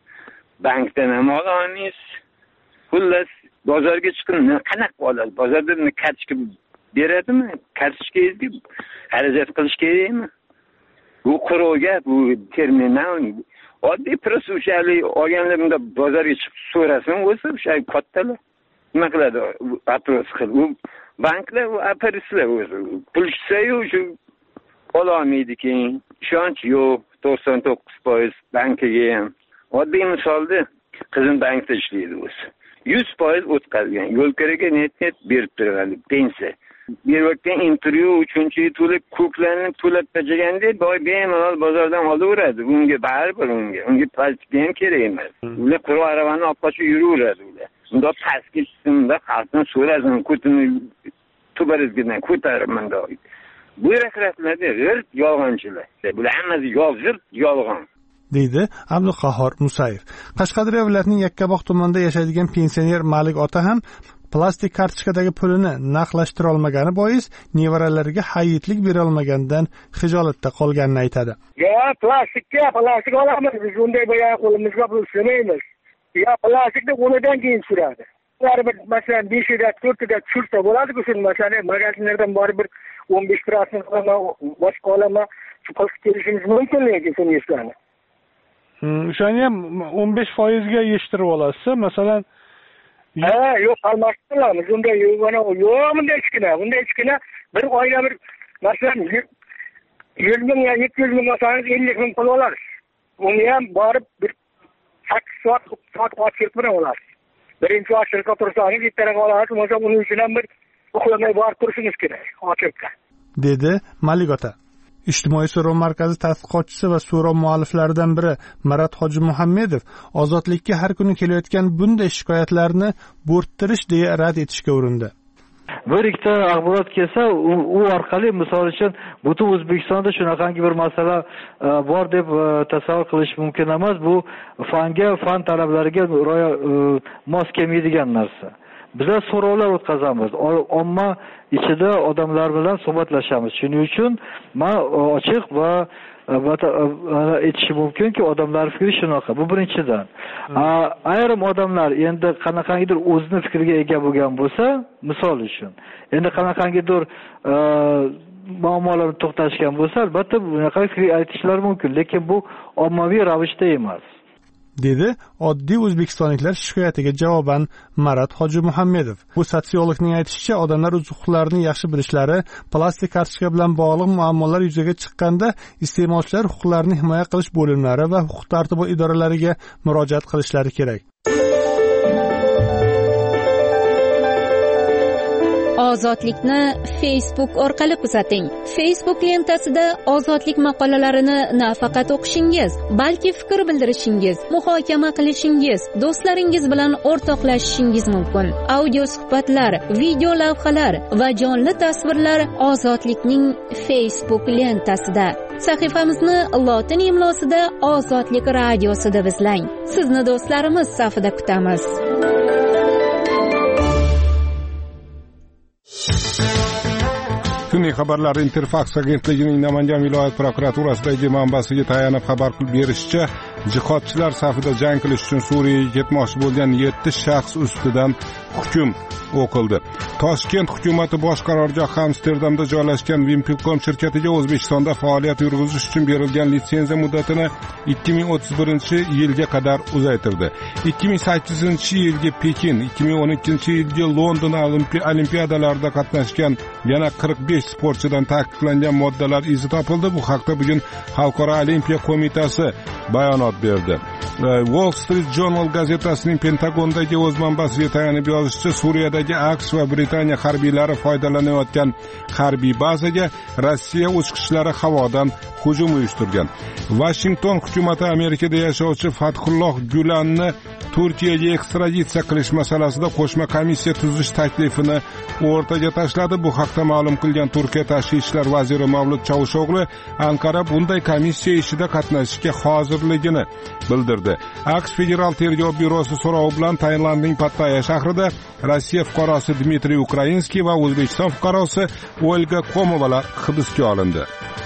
bankdan ham olamiz. Xullas, bozorga chiqib qanaqa oladi? Bozorda kartochka beradimi? Kartochkangizga xarajat qilish kerakmi? Bu qurovga, bu terminal, oddiy prosushalik olganlarida bozorga chiqib so'rasin, o'zi o'sha kattalar nima qiladi? Apros qilib. U banklar va aparislar o'zi pul tushsa-yu shu ololmaydi keyin. Ishonch yo'q. to'qson to'qqiz foiz bankiga ham. Oddiy misolda qizim bankda ishlaydi o'zi. yuz foiz o'tkazgan. Yo'lkaraga net-net berib turadi pensiya. Berayotgan intervyu uchinchi to'lab ko'klarni to'lab tajaganda boy bemalol bozordan olaveradi. Unga baribir unga. Unga plastik ham kerak emas. Ular qurol aravani olib qochib yuraveradi ular. Bunda pastga chiqsinda xalqdan so'rasin, ko'tini tubarizgidan ko'tarman doy. Bu rakratlarda g'irt yolg'onchilar. Bular hammasi yolg'ir, yolg'on. deydi Abduqahhor Musayev. Qashqadaryo viloyatining Yakkabog' tumanida yashaydigan pensioner Malik ota ham plastik kartochkadagi pulini naqdlashtira olmagani bois nevaralariga hayitlik bera olmaganidan xijolatda qolganini aytadi. "Ya plastikka plastik olamiz, biz unday bo'ya qo'limizga pul ishlamaymiz. Ya plastikni o'rnidan keyin tushiradi. Ular bir masalan besh da to'rt da tushirsa bo'ladi-ku, shuni masalan magazinlardan borib bir o'n besh prosent boshqa olama qilib kelishimiz mumkin lekin shuni ishlarni. O'shani ham o'n besh foizga yeshtirib olasiz, masalan. Ha, yo'q, almashtiramiz. Unday yo'q, mana yo'q, bunday kichkina, bunday kichkina bir oyda bir masalan yuz ming yo yetti yuz ming masalan ellik ming pul olasiz. Uni ham borib bir sakkiz soat soat ochib bilan olasiz. Birinchi ochirga tursangiz ertaga olasiz, o'sha uning uchun ham bir uxlamay borib turishingiz kerak, ochibga. dedi Malik ota. Ijtimoiy so'rov markazi tadqiqotchisi va so'rov mualliflaridan biri Marat Hojimuhammedov ozodlikka har kuni kelayotgan bunday shikoyatlarni bo'rttirish deya rad etishga urindi. Bir ikkita axborot kelsa, u orqali misol uchun butun O'zbekistonda shunaqangi bir masala bor deb tasavvur qilish mumkin emas. Bu fanga, fan talablariga mos kelmaydigan narsa. Bizlar so'rovlar o'tkazamiz. Omma ichida odamlar bilan suhbatlashamiz. Shuning uchun men ochiq va aytishim mumkinki, odamlar fikri shunaqa. Bu birinchidan. Ayrim odamlar endi qanaqangidir o'zining fikriga ega bo'lgan bo'lsa, misol uchun, endi qanaqangidir muammolarni to'xtatishgan bo'lsa, albatta bunaqa fikr aytishlari mumkin, lekin bu ommaviy ravishda emas. dedi oddiy o'zbekistonliklar shikoyatiga javoban Marat Hojimuhammedov. Bu sotsiologning aytishicha, odamlar o'z huquqlarini yaxshi bilishlari, plastik kartochka bilan bog'liq muammolar yuzaga chiqqanda iste'molchilar huquqlarini himoya qilish bo'limlari va huquq tartibot idoralariga murojaat qilishlari kerak. Ozodlikni Facebook orqali kuzating. Facebook lentasida ozodlik maqolalarini nafaqat o'qishingiz, balki fikr bildirishingiz, muhokama qilishingiz, do'stlaringiz bilan o'rtoqlashishingiz mumkin. Audio suhbatlar, video lavhalar va jonli tasvirlar Ozodlikning Facebook lentasida. Sahifamizni lotin imlosida Ozodlik radiosi deb izlang. Sizni do'stlarimiz safida kutamiz. Kunning xabarlari Interfax agentligining Namangan viloyat prokuraturasidagi manbasiga tayanib xabar qilib berishicha, jihodchilar safida jang qilish uchun Suriyaga ketmoqchi bo'lgan yetti shaxs ustidan hukm o'qildi. Toshkent hukumati bosh qarorgohi Amsterdamda joylashgan Wimpelcom shirkatiga O'zbekistonda faoliyat yurgizish uchun berilgan litsenziya muddatini ikki ming o'ttiz birinchi yilga qadar uzaytirdi. ikki ming sakkizinchi yilgi Pekin, ikki ming o'n ikkinchi yilgi London olimpiadalarida qatnashgan yana qirq besh sportchidan taqiqlangan moddalar izi topildi. Bu haqda bugun Xalqaro olimpiya qo'mitasi bayonot berdi. Wall Street Journal gazetasining Pentagondagi o'z manbasiga tayanib yozishicha, Suriyadagi AQSh va Britaniya harbiylari foydalanayotgan harbiy bazaga Rossiya uchqichlari havodan hujum uyushtirgan. Washington hukumati Amerikada yashovchi Fathulloh Gulanni Turkiyaga ekstraditsiya qilish masalasida qo'shma komissiya tuzish taklifini o'rtaga tashladi. Bu haqda ma'lum qilgan Turkiya tashqi ishlar vaziri Mavlut Chavusho'g'li Ankara bunday komissiya ishida qatnashishga hozirligini bildirdi. AQSh Federal tergov byurosi so'rovi bilan Tailandning Pattaya shahrida Rossiya fuqarosi Dmitriy Ukrainskiy va O'zbekiston fuqarosi Olga Komovalar hibsga olindi.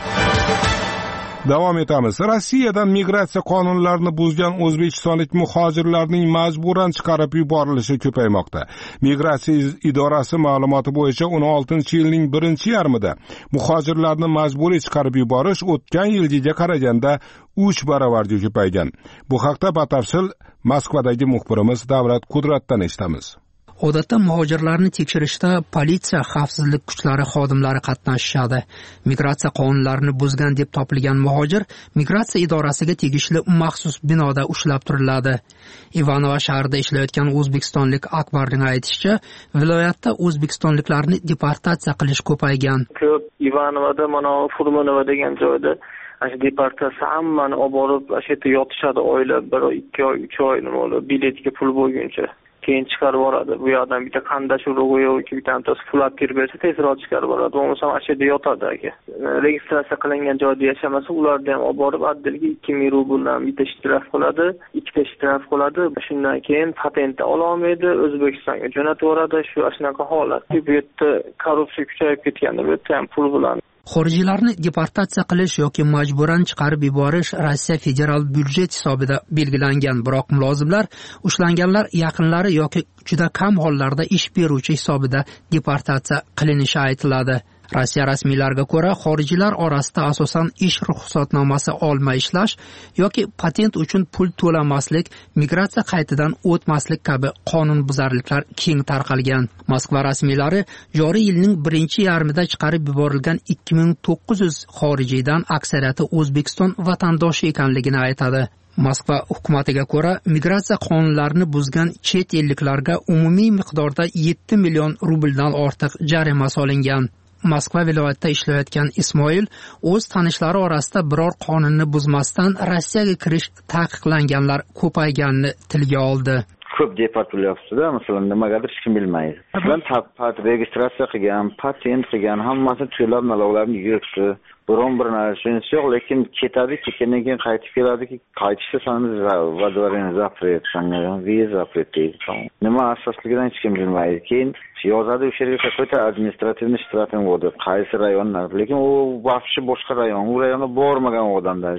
Davom etamiz. Rossiyadan migratsiya qonunlarini buzgan o'zbekistonlik muhojirlarning majburan chiqarib yuborilishi ko'paymoqda. Migratsiya idorasi ma'lumoti bo'yicha o'n oltinchi yilning birinchi yarmida muhojirlarni majburiy chiqarib yuborish o'tgan yilgiga qaraganda uch baravarga ko'paygan. Bu haqda batafsil Moskvadagi muxbirimiz Davlat Qudratdan eshitamiz. Odatda muhojirlarni tekshirishda politsiya, xavfsizlik kuchlari xodimlari qatnashishadi. Migratsiya qonunlarini buzgan deb topilgan muhojir migratsiya idorasiga tegishli maxsus binoda ushlab turiladi. Ivanova shahrida ishlayotgan o'zbekistonlik Akbarning aytishicha, viloyatda o'zbekistonliklarni deportatsiya qilish ko'paygan. Ko'p Ivanovada, mana Furmanova degan joyda ana deportatsiya hammani olib borib, ana yerda yotishadi oylab, bir oy, ikki oy, uch oy nima bo'lib, biletga pul bo'lguncha. Keyin chiqarib yuboradi. Bu yoqdan bitta qandash urug'i yoki bitta bittasi pul olib kirib bersa, tezroq chiqarib yuboradi. Bo'lmasa ana yerda yotadi aka. Registratsiya qilingan joyda yashamasa, ularni ham olib borib, addilga ikki ming rubldan bitta shtraf qiladi, ikkita shtraf qiladi. Shundan keyin patentni ola olmaydi, O'zbekistonga jo'natib yuboradi. Shu shunaqa holat. Bu yerda korrupsiya kuchayib ketganda, bu yerda ham pul bilan Xorijiylarni deportatsiya qilish yoki majburan chiqarib yuborish Rossiya federal byudjet hisobida belgilangan, biroq mulozimlar ushlanganlar yaqinlari yoki juda kam hollarda ish beruvchi hisobida deportatsiya qilinishi aytiladi. Rossiya rasmiylariga ko'ra, xorijiylar orasida asosan ish ruxsatnomasi olmay ishlash yoki patent uchun pul to'lamaslik, migratsiya qaytidan o'tmaslik kabi qonunbuzarliklar keng tarqalgan. Moskva rasmiylari joriy yilning birinchi yarmida chiqarib yuborilgan ikki ming to'qqiz yuz xorijiydan aksariyati O'zbekiston vatandoshi ekanligini aytadi. Moskva hukumatiga ko'ra, migratsiya qonunlarini buzgan chet elliklarga umumiy miqdorda yetti million rubldan ortiq jarima solingan. Moskva viloyatida ishlayotgan Ismoil o'z tanishlari orasida biror qonunni buzmasdan Rossiyaga kirish taqiqlanganlar ko'payganini tilga oldi. Ko'p deport bo'lyapti-da, masalan, nimagadir hech kim bilmaydi. Bilan pat registratsiya qilgan, patent qilgan, hammasini to'lab налогlarni yig'ibdi. Biron bir narsangiz yo'q, lekin ketadi, ketgandan keyin qaytib keladiki, qaytishda sanamiz vadvarini zapret, sanamiz viza zapret deydi. Nima asosligidan hech kim bilmaydi. Keyin yozadi o'sha yerga какой-то административный штраф bo'ldi. Qaysi rayonlar, lekin u vafshi boshqa rayon, u rayonga bormagan odamlar.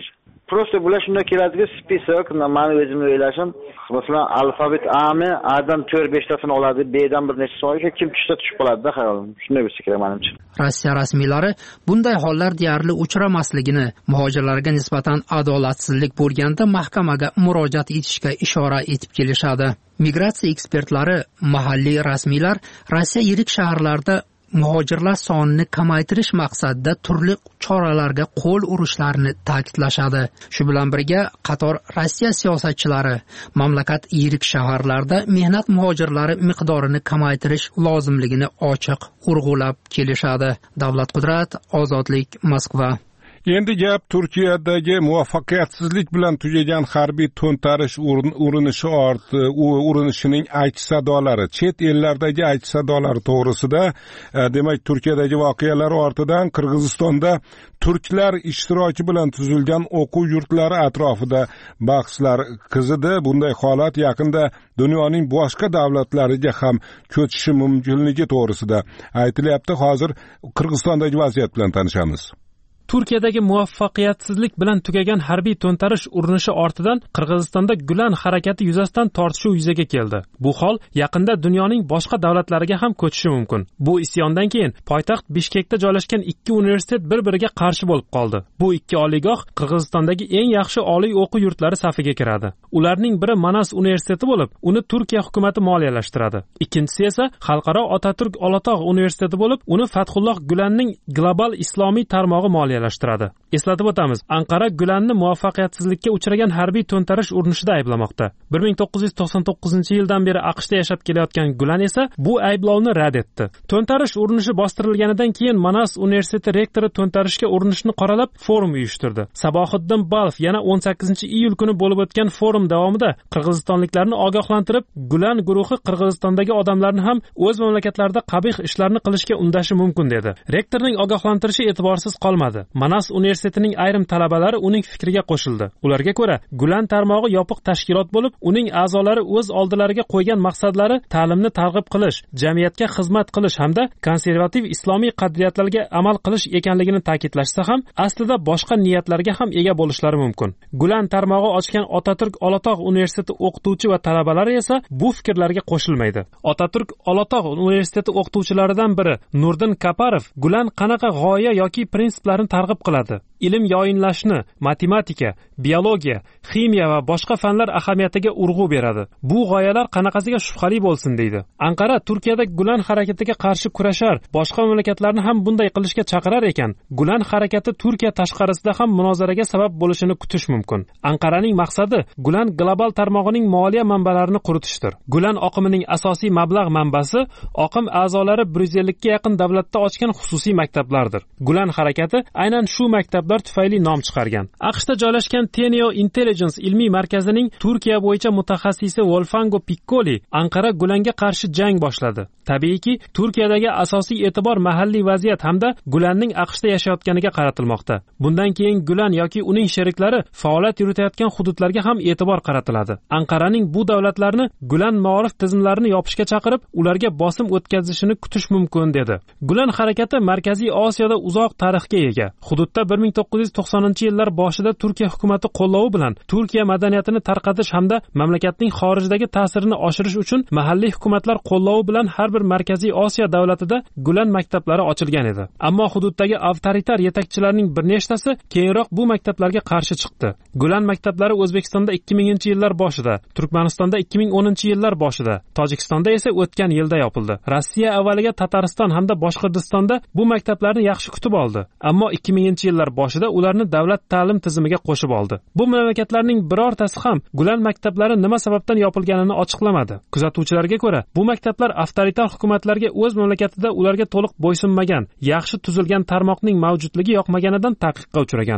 Prosta bular shunday keladiki, spisak, mani o'zimni o'ylashim, masalan, alfabet A'ni A'dan to'rt beshtasini oladi, B'dan bir nechta olsa, kim tushsa tushib qoladi-da, xayolim. Shunday bo'lsa kerak menimcha. Rossiya rasmiylari bunday hollar deyarli uchramasligini, muhojirlarga nisbatan adolatsizlik bo'lganda mahkamaga murojaat etishga ishora etib kelishadi. Migratsiya ekspertlari, mahalliy rasmiylar Rossiya yirik shaharlarda muhojirlar sonini kamaytirish maqsadida turli choralarga qo'l urishlarini ta'kidlashadi. Shu bilan birga qator Rossiya siyosatchilari mamlakat yirik shaharlarda mehnat muhojirlari miqdorini kamaytirish lozimligini ochiq urg'ulab kelishadi. Davlat Qudrat, Ozodlik, Moskva. Endi gap Turkiyadagi muvaffaqiyatsizlik bilan tugagan harbiy to'ntarish urinishi orti urinishining aychi sadolari, chet ellardagi aychi sadolari to'g'risida, demak Turkiyadagi voqealar ortidan Qirg'izistonda turklar ishtiroki bilan tuzilgan o'quv yurtlari atrofida bahslar qizidi. Bunday holat yaqinda dunyoning boshqa davlatlariga ham ko'chishi mumkinligi to'g'risida aytilyapti. Hozir Qirg'izistondagi vaziyat bilan tanishamiz. Turkiyadagi muvaffaqiyatsizlik bilan tugagan harbiy to'ntarish urinishi ortidan Qirg'izistonda Gulan harakati yuzasidan tortishuv yuzaga keldi. Bu hol yaqinda dunyoning boshqa davlatlariga ham ko'chishi mumkin. Bu isyondan keyin poytaxt Bishkekda joylashgan ikki universitet bir-biriga qarshi bo'lib qoldi. Bu ikki oliygoh Qirg'izistondagi eng yaxshi oliy o'quv yurtlari safiga kiradi. Ularning biri Manas universiteti bo'lib, uni Turkiya hukumatı moliyalashtiradi. Ikkinchisi esa Xalqaro Otaturk Olatog' universiteti bo'lib, uni Fathulloh Gulanning global islomiy tarmog'i moliyalashtiradi. Eslatib o'tamiz, Anqara Gulanni muvaffaqiyatsizlikka uchragan harbiy to'ntarish urinishida ayblamoqda. bir ming to'qqiz yuz to'qson to'qqizinchi yildan beri AQShda yashab kelayotgan Gulan esa bu ayblovni rad etdi. To'ntarish urinishi bostirilganidan keyin Manas universiteti rektori to'ntarishga urinishni qoralab forum uyushtirdi. Sabohiddin Balf yana o'n sakkizinchi iyul kuni bo'lib o'tgan forum davomida qirg'izistonliklarni ogohlantirib, Gulan guruhi Qirg'izistondagi odamlarni ham o'z mamlakatlarida qabih ishlarni qilishga undashi mumkin dedi. Rektorning ogohlantirishi e'tiborsiz qolmadi. Manas universitetining ayrim talabalari uning fikriga qo'shildi. Ularga ko'ra, Gulan tarmog'i yopiq tashkilot bo'lib, uning a'zolari o'z oldilariga qo'ygan maqsadlari ta'limni targ'ib qilish, jamiyatga xizmat qilish hamda konservativ islomiy qadriyatlarga amal qilish ekanligini ta'kidlashsa ham, aslida boshqa niyatlarga ham ega bo'lishlari mumkin. Gulan tarmog'i ochgan Otaturk Olatog' universiteti o'qituvchi va talabalari esa bu fikrlarga qo'shilmaydi. Otaturk Olatog' universiteti o'qituvchilaridan biri Nurdin Kaparov Gulan qanaqa g'oya yoki prinsiplarni targ'ib qiladi. Ilm yoyinlashni, matematika, biologiya, ximiya va boshqa fanlar ahamiyatiga urg'u beradi. Bu g'oyalar qanaqasiga shubhali bo'lsin deydi. Anqara Turkiyada Gulan harakatiga qarshi kurashar, boshqa mamlakatlarni ham bunday qilishga chaqirar ekan, Gulan harakati Turkiya tashqarisida ham munozaraga sabab bo'lishini kutish mumkin. Anqaraning maqsadi Gulan global tarmog'ining moliya manbalarini quritishdir. Gulan oqimining asosiy mablag' manbasi oqim a'zolari bir yuz ellikka yaqin davlatda ochgan xususiy maktablardir. Gulan harakati aynan shu maktablar tufayli nom chiqargan. AQShda joylashgan Teneo Intelligence ilmiy markazining Turkiya bo'yicha mutaxassisi Wolfango Piccoli Anqara Gulanga qarshi jang boshladi. Tabiiyki, Turkiyadagi asosiy e'tibor mahalliy vaziyat hamda Gulanning AQShda yashayotganiga qaratilmoqda. Bundan keyin Gulan yoki uning sheriklari faoliyat yuritayotgan hududlarga ham e'tibor qaratiladi. Anqaraning bu davlatlarni Gulan ma'rif tizimlarini yopishga chaqirib, ularga bosim o'tkazishini kutish mumkin dedi. Gulan harakati Markaziy Osiyoda uzoq tarixga ega. Hududda bir ming to'qqiz yuz to'qsoninchi yillar boshida Turkiya hukumatı qo'llovi bilan Turkiya madaniyatini tarqatish hamda mamlakatning xorijdagi ta'sirini oshirish uchun mahalliy hukumatlar qo'llovi bilan har bir Markaziy Osiyo davlatida Gulan maktablari ochilgan edi. Ammo hududdagi avtoritar yetakchilarning bir nechtasi keyinroq bu maktablarga qarshi chiqdi. Gulan maktablari O'zbekistonda ikki minginchi yillar boshida, Turkmanistonda ikki ming o'ninchi yillar boshida, Tojikistonda esa o'tgan yilda yopildi. Rossiya avvaliga Tatariston hamda Boshqirdistonda bu maktablarni yaxshi kutib oldi, ammo ikki minginchi yillar boshida ularni davlat ta'lim tizimiga qo'shib oldi. Bu mamlakatlarning birortasi ham Gulan maktablari nima sababdan yopilganini ochiqlamadi. Kuzatuvchilarga ko'ra, bu maktablar avtoritar hukumatlarga o'z mamlakatida ularga to'liq bo'ysunmagan, yaxshi tuzilgan tarmoqning mavjudligi yoqmaganidan taqiqqa uchragan.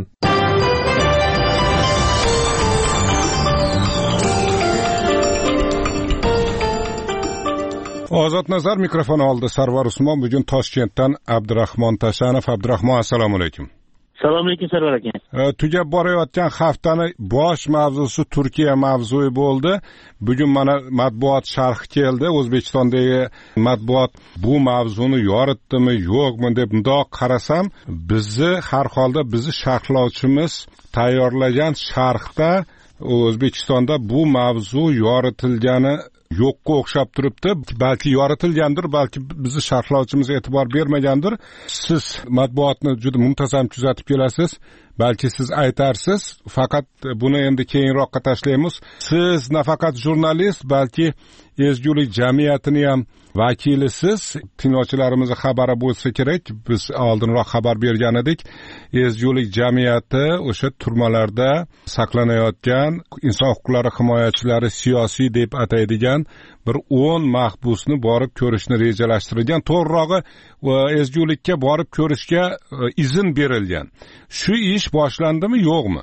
Ozod Nazar mikrofon oldi. Sarvar Usmon bugun Toshkentdan Abdurahmon Tashanov. Abdurahmon, assalomu alaykum. Assalomu alaykum Sarvar aka. Tugab borayotgan haftani bosh mavzusi Turkiya mavzui bo'ldi. Bugun mana matbuot sharhi keldi. O'zbekistondagi matbuot bu mavzuni yoritdimi, yo'qmi deb mundoq qarasam, bizni har holda bizni sharhlovchimiz tayyorlagan sharhda O'zbekistonda bu mavzu yoritilgani yo'qqa o'xshab turibdi. Balki yoritilgandir, balki bizni sharhlovchimiz e'tibor bermagandir. Siz matbuotni juda muntazam kuzatib kelasiz. Balki siz aytarsiz, faqat buni endi keyinroqqa tashlaymiz. Siz nafaqat jurnalist, balki ezgulik jamiyatini ham vakilisiz. Tinglovchilarimizga xabari bo'lsa kerak, biz oldinroq xabar bergan edik. Ezgulik jamiyati o'sha turmalarda saqlanayotgan inson huquqlari himoyachilari siyosiy deb ataydigan bir o'n mahbusni borib ko'rishni rejalashtirilgan. To'g'rirog'i ezgulikka borib ko'rishga izn berilgan. Shu ish boshlandimi, yo'qmi?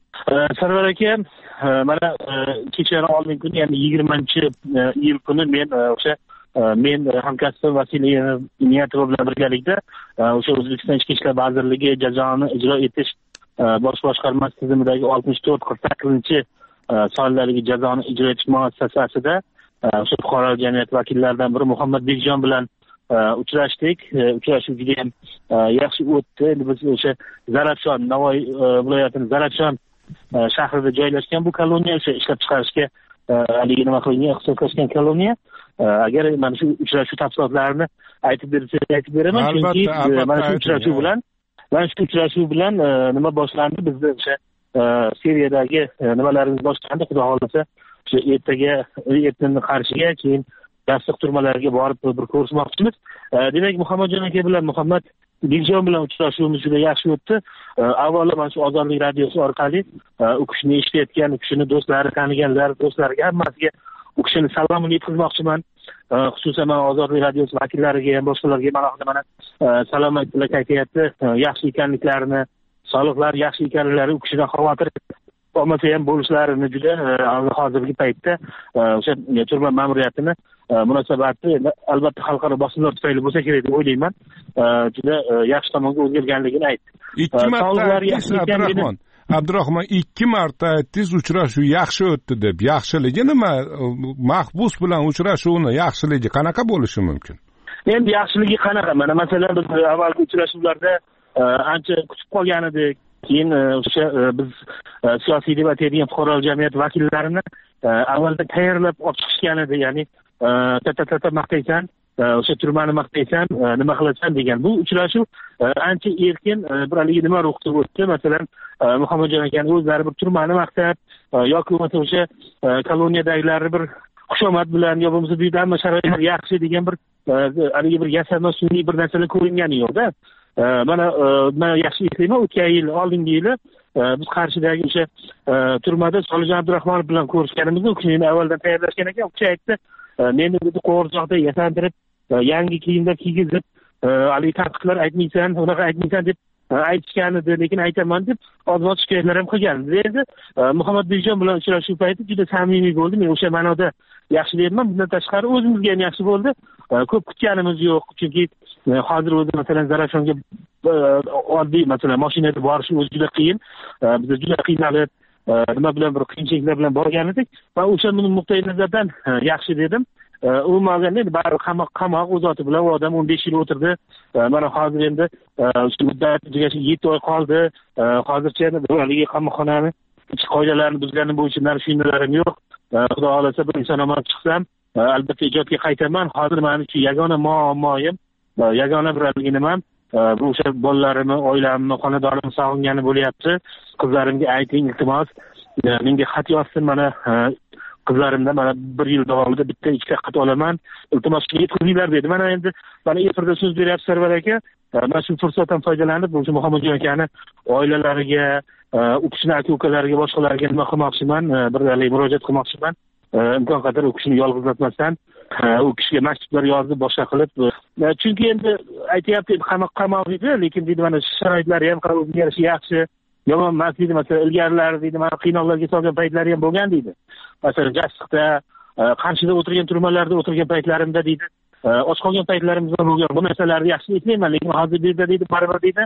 Sarvar aka, mana kechani oldingi kuni, ya'ni yigirmanchi iyul kuni men o'sha men hamkasbim Vasiliy Niyatova bilan birgalikda o'sha O'zbekiston Ichki ishlar vazirligi jazoni ijro etish bosh boshqarmasi tizimidagi oltmish to'rt qirq sakkizinchi sonlardagi jazoni ijro etish muassasasida o'sha fuqaro jamiyat vakillaridan biri Muhammad Bekjon bilan uchrashdik. Uchrashuv juda ham yaxshi o'tdi. Biz o'sha Zarafshon, Navoiy viloyatining Zarafshon shahrida joylashgan bu koloniya o'sha ishlab chiqarishga haligi nima qilingan, ixtisoslashgan koloniya. Agar mana shu uchrashuv tafsilotlarini aytib bersangiz aytib beraman, chunki mana shu uchrashuv bilan mana shu uchrashuv bilan nima boshlandi, bizda o'sha Seriyadagi nimalarimiz boshlandi. Xudo xolasa o'sha ertaga ertangi qarshiga keyin dastlab turmalarga borib bir ko'rishmoqchimiz. Demak, Muhammadjon aka bilan Muhammad Bekjon bilan uchrashuvimiz juda yaxshi o'tdi. Avvalo mana shu Ozodlik radiosi orqali u kishini eshitayotgan, u kishini do'stlari, taniganlar, do'stlariga hammasiga u kishini salomini yetkazmoqchiman. Xususan mana Ozodlik radiosi vakillariga ham boshqalarga mana mana salomat tilak aytyapti. Yaxshi ekanliklarini, sog'liqlari yaxshi ekanliklari u kishidan xavotir olmasa ham bo'lishlarini juda hozirgi paytda o'sha turma ma'muriyatini munosabati albatta xalqaro bosimlar tufayli bo'lsa kerak deb o'ylayman. Juda yaxshi tomonga o'zgarganligini aytdi. Ikki marta Abdurahmon, Abdurahmon ikki marta aytdingiz uchrashuv yaxshi o'tdi deb. Yaxshiligi nima? Mahbus bilan uchrashuvni yaxshiligi qanaqa bo'lishi mumkin? Endi yaxshiligi qanaqa? Mana masalan biz avvalgi uchrashuvlarda ancha kutib qolgan edik. Keyin o'sha biz siyosiy deb ataydigan fuqaro jamiyat vakillarini avvalda tayyorlab olib chiqishgan edi. Ya'ni tata-tata maqtaysan, o'sha turmani maqtaysan, nima qilasan degan. Bu uchrashuv ancha erkin, bir haligi nima ruhda o'tdi. Masalan, Muhammadjon akani o'zlari bir turmani maqtab yoki bo'lmasa o'sha koloniyadagilarni bir xushomad bilan yo bo'lmasa bu yerda hamma sharoitlar yaxshi degan bir haligi bir yasama sun'iy bir narsalar ko'ringani yo'qda. Mana men yaxshi eslayman, o'tgan yil, oldingi yili biz Qarshidagi o'sha turmada Solijon Abdurahmonov bilan ko'rishganimizda u kishini avvaldan tayyorlashgan ekan. U kishi aytdi, meni dedi qo'g'irchoqda yasantirib, yangi kiyimlar kiygizib, haligi tanqidlar aytmaysan, unaqa aytmaysan deb aytishgan edi, lekin aytaman deb ozod shikoyatlar ham qilgan. Endi Muhammad Bekjon bilan uchrashuv payti juda samimiy bo'ldi. Men o'sha ma'noda yaxshi deyapman. Bundan tashqari o'zimizga ham yaxshi bo'ldi. Ko'p kutganimiz yo'q, chunki hozir o'zi masalan Zarafshonga oddiy masalan mashinada borish o'zi juda qiyin. Biz juda qiynalib, nima bilan bir qiyinchiliklar bilan borgan edik va o'sha meni nuqtai nazardan yaxshi dedim. Umuman olganda baribir qamoq qamoq o'zoti bilan u odam o'n besh yil o'tirdi. Mana hozir endi shu muddat tugashiga yetti oy qoldi. Hozircha haligi qamoqxonani ichki qoidalarini buzgani bo'yicha narxinalarim yo'q. Xudo xolasa bir inson omon chiqsam, albatta ijodga qaytaman. Hozir meni shu yagona muammoyim, yagona bir haligi nimam bu o'sha bolalarimni, oilamni, xonadonimni sog'ingani bo'lyapti. Qizlarimga ayting, iltimos, menga xat yozsin, mana qizlarimdan mana bir yil davomida bitta ikkita xat olaman, iltimos yetkazinglar dedi. Mana endi mana efirda so'z beryapti Sarvar aka. Mana shu fursatdan foydalanib o'sha Muhammadjon akani oilalariga, u kishini aka-ukalariga, boshqalarga nima qilmoqchiman, bir haligi murojaat qilmoqchiman. Imkon qadar u kishini yolg'izlatmasdan, u kishiga maktublar yozib, boshqa qilib, chunki endi aytyapti, qamoq qamoq edi, lekin deydi mana sharoitlari ham o'ziga yarasha yaxshi. Yomon emas deydi, masalan ilgarilari deydi mana qiynoqlarga solgan paytlari ham bo'lgan deydi. Masalan Jassiqda, Qarshida o'tirgan turmalarda o'tirgan paytlarimda deydi, och qolgan paytlarimizda bo'lgan bu narsalarni yaxshi eslayman, lekin hozir deydi deydi baribir deydi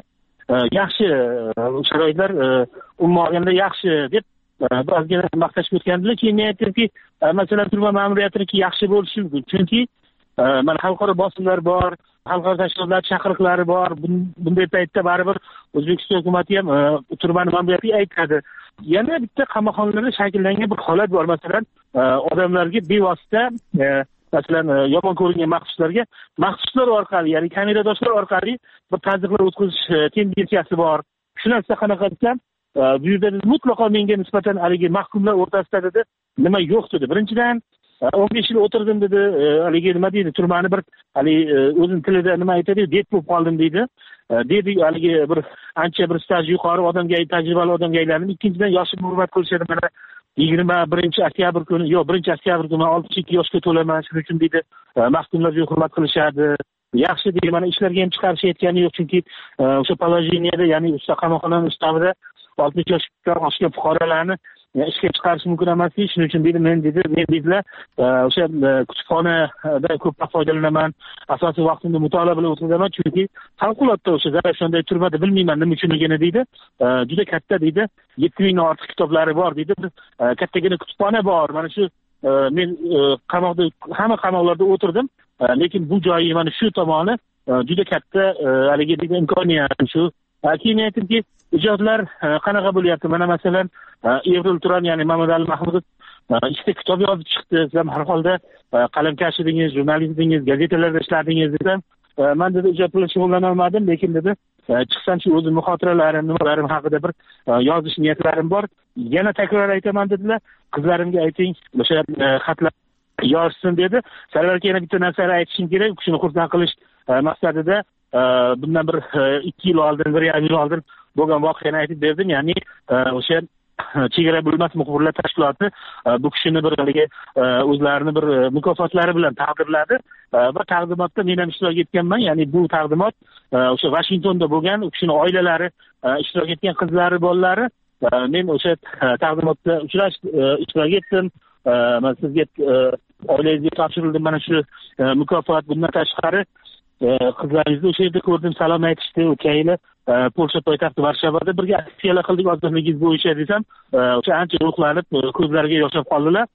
yaxshi sharoitlar umuman olganda yaxshi deb ozgina maqtashib o'tgandilar. Keyin men aytdimki, masalan turma ma'muriyatiniki yaxshi bo'lishi mumkin, chunki mana xalqaro bosimlar bor, xalqaro tashkilotlar chaqiriqlari bor. Bunday paytda baribir O'zbekiston hukumati ham turmani ma'muriyatiga aytadi. Yana bitta qamoqxonalarda shakllangan bir holat bor. Masalan, odamlarga bevosita, masalan, yomon ko'ringan mahbuslarga mahbuslar orqali, ya'ni kameradoshlar orqali bir tazyiqlar o'tkazish tendensiyasi bor. Shu narsa qanaqa desam, bu yerda mutlaqo menga nisbatan haligi mahkumlar o'rtasida dedi, nima yo'q dedi. Birinchidan o'n besh yil o'tirdim dedi, haligi nima deydi, turmani bir haligi o'zim tilida nima aytadi, deb bo'lib qoldim deydi. Dedi haligi bir ancha bir staj yuqori odamga, tajribali odamga aylandim. Ikkinchidan yoshimni hurmat qilishadi. Mana yigirma birinchi oktyabr kuni, yo'q, birinchi oktyabr kuni oltmish ikki yoshga to'laman, shuning uchun deydi, mahkumlarga hurmat qilishadi. Yaxshi deydi, mana ishlarga ham chiqarishayotgani yo'q, chunki o'sha poложениеda, ya'ni o'sha qamoqxonaning ustavida oltmish yoshdan oshgan fuqarolarni ishga chiqarish mumkin emas. Shuning uchun deydi, men deydi, men deydilar, o'sha kutubxonada ko'proq foydalanaman, asosiy vaqtimni mutolaa bilan o'tkazaman, chunki favqulodda o'sha shunday turmada bilmayman nima uchunligini deydi. Juda katta deydi, yetti mingdan ortiq kitoblari bor deydi. Kattagina kutubxona bor. Mana shu men qamoqda, hamma qamoqlarda o'tirdim, lekin bu joyi mana shu tomoni juda katta haligi deydi imkoniyat shu. Keyin aytdimki, ijodlar qanaqa bo'lyapti? Mana masalan, Evril Turan, ya'ni Mamadali Mahmudov ikkita kitob yozib chiqdi. Siz ham har holda qalamkash edingiz, jurnalist edingiz, gazetalarda ishladingiz desam, men dedi ijod bilan shug'ullana olmadim, lekin dedi, chiqsam shu o'zim xotiralarim, nimalarim haqida bir yozish niyatlarim bor. Yana takror aytaman dedilar, qizlarimga ayting, o'sha xatlar yozsin dedi. Sarvarga yana bitta narsani aytishim kerak, shuni xursand qilish maqsadida bundan bir ikki yil oldin, bir yarim yil oldin bo'lgan voqeani aytib berdim. Ya'ni o'sha chegara bo'lmas muxbirlar tashkiloti bu kishini bir haligi o'zlarini bir mukofotlari bilan taqdirladi va taqdimotda men ham ishtirok etganman. Ya'ni bu taqdimot o'sha Vashingtonda bo'lgan, u kishini oilalari ishtirok etgan, qizlari, bolalari. Men o'sha taqdimotda uchrash ishtirok etdim. Men sizga oilangizga topshirildi mana shu mukofot. Bundan tashqari qizlaringizni o'sha yerda ko'rdim, salom aytishdi. O'tgan yili Polsha poytaxti Varshavada birga aksiyalar qildik ozodligingiz bo'yicha desam, o'sha ancha ruhlanib, ko'zlariga yoshab qoldilar.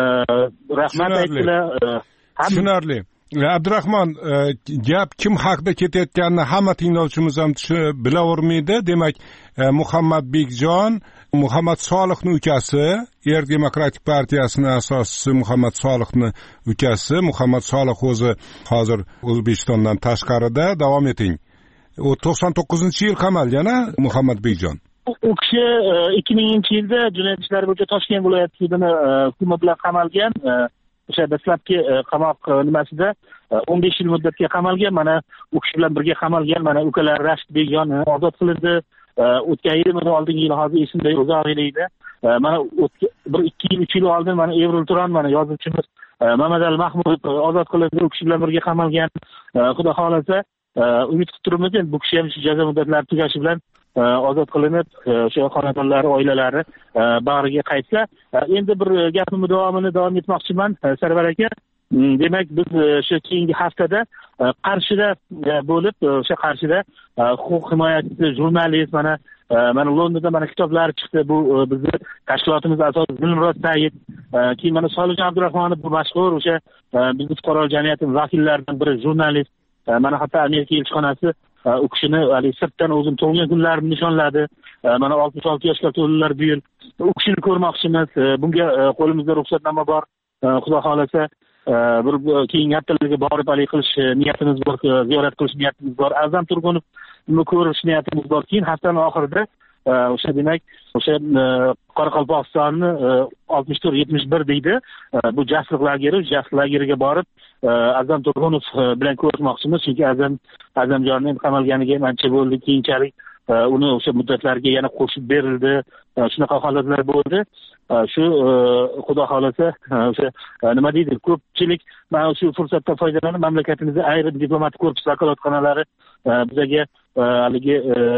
Rahmat aytdilar. Tushunarli. Abdurahmon, gap kim haqida ketayotganini hamma tinglovchimiz ham bilavermaydi. Demak, Muhammadbekjon Muhammad Solihning ukasi, Er Demokratik partiyasining asoschisi Muhammad Solihning ukasi. Muhammad Solih o'zi hozir O'zbekistondan tashqarida. Davom eting. U to'qson to'qqizinchi yil qamalgan-a Muhammadbekjon? U kishi ikki minginchi yilda jinoyat ishlari bo'yicha Toshkent viloyat sudini hukmi bilan qamalgan. O'sha dastlabki qamoq nimasida o'n besh yil muddatga qamalgan. Mana u kishi bilan birga qamalgan mana ukalari Rashid Bekjon ozod qilindi. O'tgan yil, mana oldingi yil hozir esimda uzoq yilida. Mana bir ikki yil, uch yil oldin mana Evril Turan, mana yozuvchimiz Mamadali Mahmudov ozod qilindi. U kishi bilan birga qamalgan. Xudo xolasa umid qilib turibmiz, endi bu kishi ham shu jazo muddatlari tugashi bilan ozod qilinib, o'sha xonadonlari, oilalari bag'riga qaytsa. Endi bir gapimni davomini davom etmoqchiman, Sarvar aka. Demak, biz shu keyingi haftada Qarshida bo'lib, o'sha Qarshida huquq himoyachisi, jurnalist, mana mana Londonda mana kitoblar chiqdi. Bu bizni tashkilotimiz asosi Dilmurod Said, keyin mana Solijon Abdurahmonov, bu mashhur o'sha bizning fuqaro jamiyatimiz vakillaridan biri, jurnalist. Mana hatto Amerika elchixonasi u kishini hali sirtdan o'zim tug'ilgan kunlarimni nishonladi. Mana oltmish olti yoshga to'ldilar bu yil. U kishini ko'rmoqchimiz. Bunga qo'limizda ruxsatnoma bor. Xudo xolasa bir keyingi haftalarga borib hali qilish niyatimiz bor, ziyorat qilish niyatimiz bor. Azam Turgunovni ko'rish niyatimiz bor. Keyin haftaning oxirida o'sha demak o'sha Qoraqalpog'istonni oltmish to'rt yetmish bir deydi. Bu jasliq lageri, jasliq lageriga borib Azam Turgunov bilan ko'rishmoqchimiz. Chunki Azam Azamjonning qamalganiga ancha bo'ldi. Keyinchalik uni o'sha muddatlarga yana qo'shib berildi. Shunaqa holatlar bo'ldi. Shu xudo xolasa o'sha nima deydi, ko'pchilik mana shu fursatdan foydalanib mamlakatimizda ayrim diplomatik korpus vakolatxonalari bizga haligi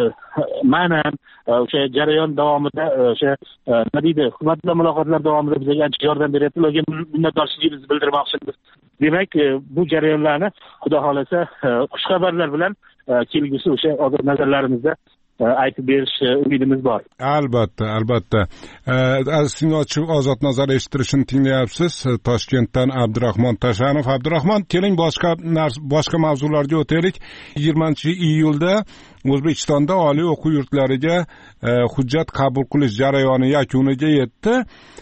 ma'nan o'sha jarayon davomida o'sha nima deydi, hukumat bilan muloqotlar davomida bizga ancha yordam beryapti. Ularga minnatdorchiligimizni bildirmoqchimiz. Demak, bu jarayonlarni xudo xolasa xushxabarlar bilan kelgusi o'sha hozir nazarlarimizda aytib berish umidimiz bor. Albatta, albatta. Aziz tinglovchi, Ozod nazar eshittirishini tinglayapsiz. Toshkentdan Abdurahmon Tashanov. Abdurahmon, keling boshqa boshqa mavzularga o'taylik. yigirmanchi iyulda O'zbekistonda oliy o'quv yurtlariga hujjat qabul qilish jarayoni yakuniga yetdi.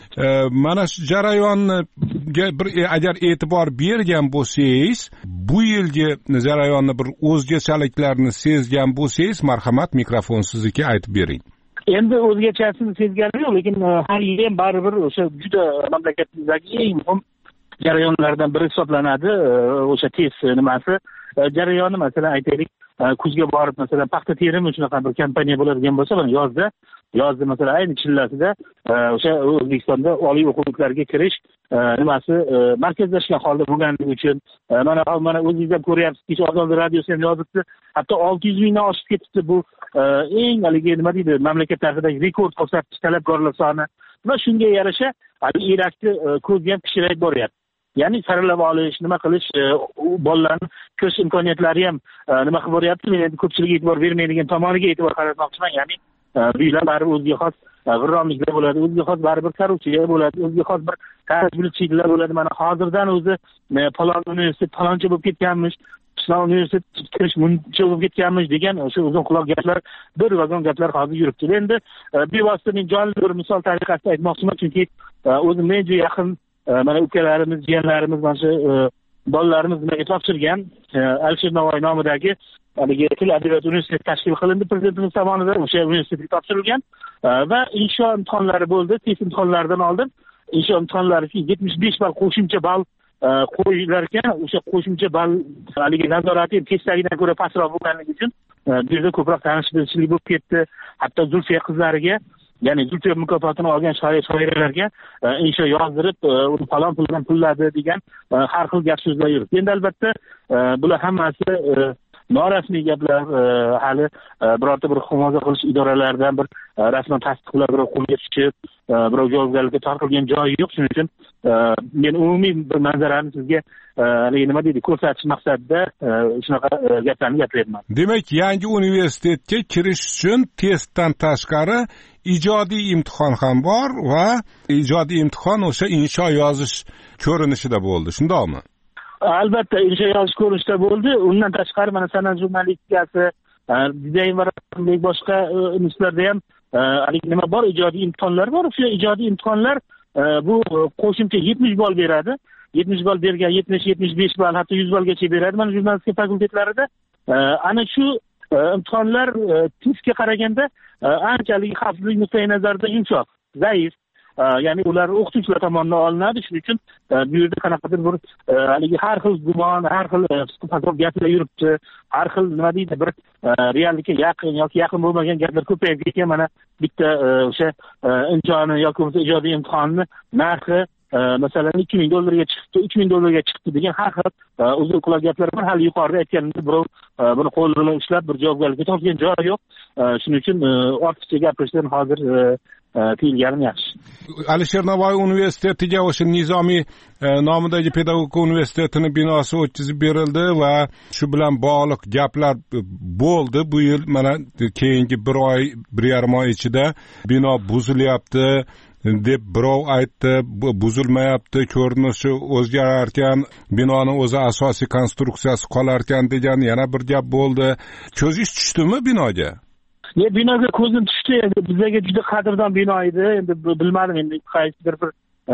Mana shu jarayonga bir agar e'tibor bergan bo'lsangiz, bu yilgi jarayonni bir o'zgachaliklarni sezgan bo'lsangiz, marhamat, mikrofon sizniki, aytib bering. Endi o'zgachasini sezganim yo'q, lekin har yil ham baribir o'sha juda mamlakatimizdagi eng muhim jarayonlardan biri hisoblanadi. O'sha test nimasi jarayoni, masalan aytaylik, kuzga borib masalan paxta terimi shunaqa bir kompaniya bo'ladigan bo'lsa, mana yozda yozda masalan ayni chillasida o'sha O'zbekistonda oliy o'quvlarga kirish nimasi markazlashgan holda bo'lganligi uchun mana mana o'zingiz ham ko'ryapsizki, Ozod radiosi ham yozibdi, hatto olti yuz mingdan oshib ketibdi. Bu eng haligi nima deydi, mamlakat tarixidagi rekord ko'rsatkich talabgorlar soni va shunga yarasha hali irakni ko'zga ham kichrayib boryapti. Ya'ni saralab olish, nima qilish, bolalarni kirish imkoniyatlari ham nima qilib boryapti. Men endi ko'pchilik e'tibor bermaydigan tomoniga e'tibor qaratmoqchiman. Ya'ni buylar baribir o'ziga xos g'irromliklar bo'ladi, o'ziga xos baribir korrupsiya bo'ladi, o'ziga xos bir tarjimchiliklar bo'ladi. Mana hozirdan o'zi falon universitet faloncha bo'lib ketganmish, Islom universitet kirish muncha bo'lib ketganmish degan o'sha uzun quloq gaplar, bir vagon gaplar hozir yuribdi. Endi bevosita men jonli bir misol tariqasida aytmoqchiman, chunki o'zim men juda yaqin mana ukalarimiz, jiyanlarimiz, mana shu bolalarimiz nimaga topshirgan Alisher Navoiy nomidagi haligi til adabiyot universiteti tashkil qilindi prezidentimiz tomonidan. O'sha universitetga topshirilgan va insho imtihonlari bo'ldi. Test imtihonlaridan oldin insho imtihonlari uchun yetmish besh ball qo'shimcha ball qo'yilar ekan. O'sha qo'shimcha ball haligi nazorati testdagidan ko'ra pastroq bo'lganligi uchun bu yerda ko'proq tanish-bilishlik bo'lib ketdi. Hatto Zulfiya qizlariga, ya'ni Zulfiya mukofotini olgan shoiralarga insho yozdirib, uni falon puldan pulladi degan har xil gap so'zlar yuribdi. Endi albatta bular hammasi norasmiy gaplar. Hali birorta bir himoya qilish idoralaridan bir rasman tasdiqlab, birov qo'lga tushib, birov javobgarlikka tortilgan joyi yo'q. Shuning uchun men umumiy bir manzarani sizga haligi nima deydi, ko'rsatish maqsadida shunaqa gaplarni gapiryapman. Demak, yangi universitetga kirish uchun testdan tashqari ijodiy imtihon ham bor va ijodiy imtihon o'sha insho yozish ko'rinishida bo'ldi, shundaymi? Albatta, insho yozish ko'rinishida bo'ldi. Undan tashqari mana san'at jurnalistikasi, dizayn va rasmlik boshqa institutlarda ham haligi nima bor, ijodiy imtihonlar bor. O'sha ijodiy imtihonlar bu qo'shimcha yetmish ball beradi. yetmish ball bergan yetmish yetmish besh ball, hatto yuz ballgacha beradi mana jurnalistika fakultetlarida. Ana shu imtihonlar testga qaraganda anchalik xavfsizlik nuqtai nazaridan yumshoq, zaif. Ya'ni ular o'qituvchilar tomonidan olinadi. Shuning uchun bu yerda qanaqadir bir haligi har xil gumon, har xil fasod gaplar yuribdi. Har xil nima deydi, bir reallikka yaqin yoki yaqin bo'lmagan gaplar ko'payib ketgan. Mana bitta o'sha imtihonni yoki bo'lmasa ijodiy imtihonni narxi masalan ikki ming dollarga chiqdi, uch ming dollarga chiqdi degan har xil uzun quloq gaplar bor. Hali yuqorida aytganimdek, birov buni qo'l bilan ushlab bir javobgarlikka tortgan joyi yo'q. Shuning uchun ortiqcha gapirishdan hozir tiyilganim yaxshi. Alisher Navoiy universitetiga o'sha Nizomiy nomidagi pedagogika universitetini binosi o'tkazib berildi va shu bilan bog'liq gaplar bo'ldi. Bu yil mana keyingi bir oy, bir yarim oy ichida bino buzilyapti deb birov aytdi, buzilmayapti, ko'rinishi o'zgarar ekan, binoni o'zi asosiy konstruksiyasi qolar ekan degan yana bir gap bo'ldi. Ko'zingiz tushdimi binoga? Ya binoga ko'zim tushdi. Bizga juda qadrdon bino edi. Endi bilmadim, endi qaysidir bir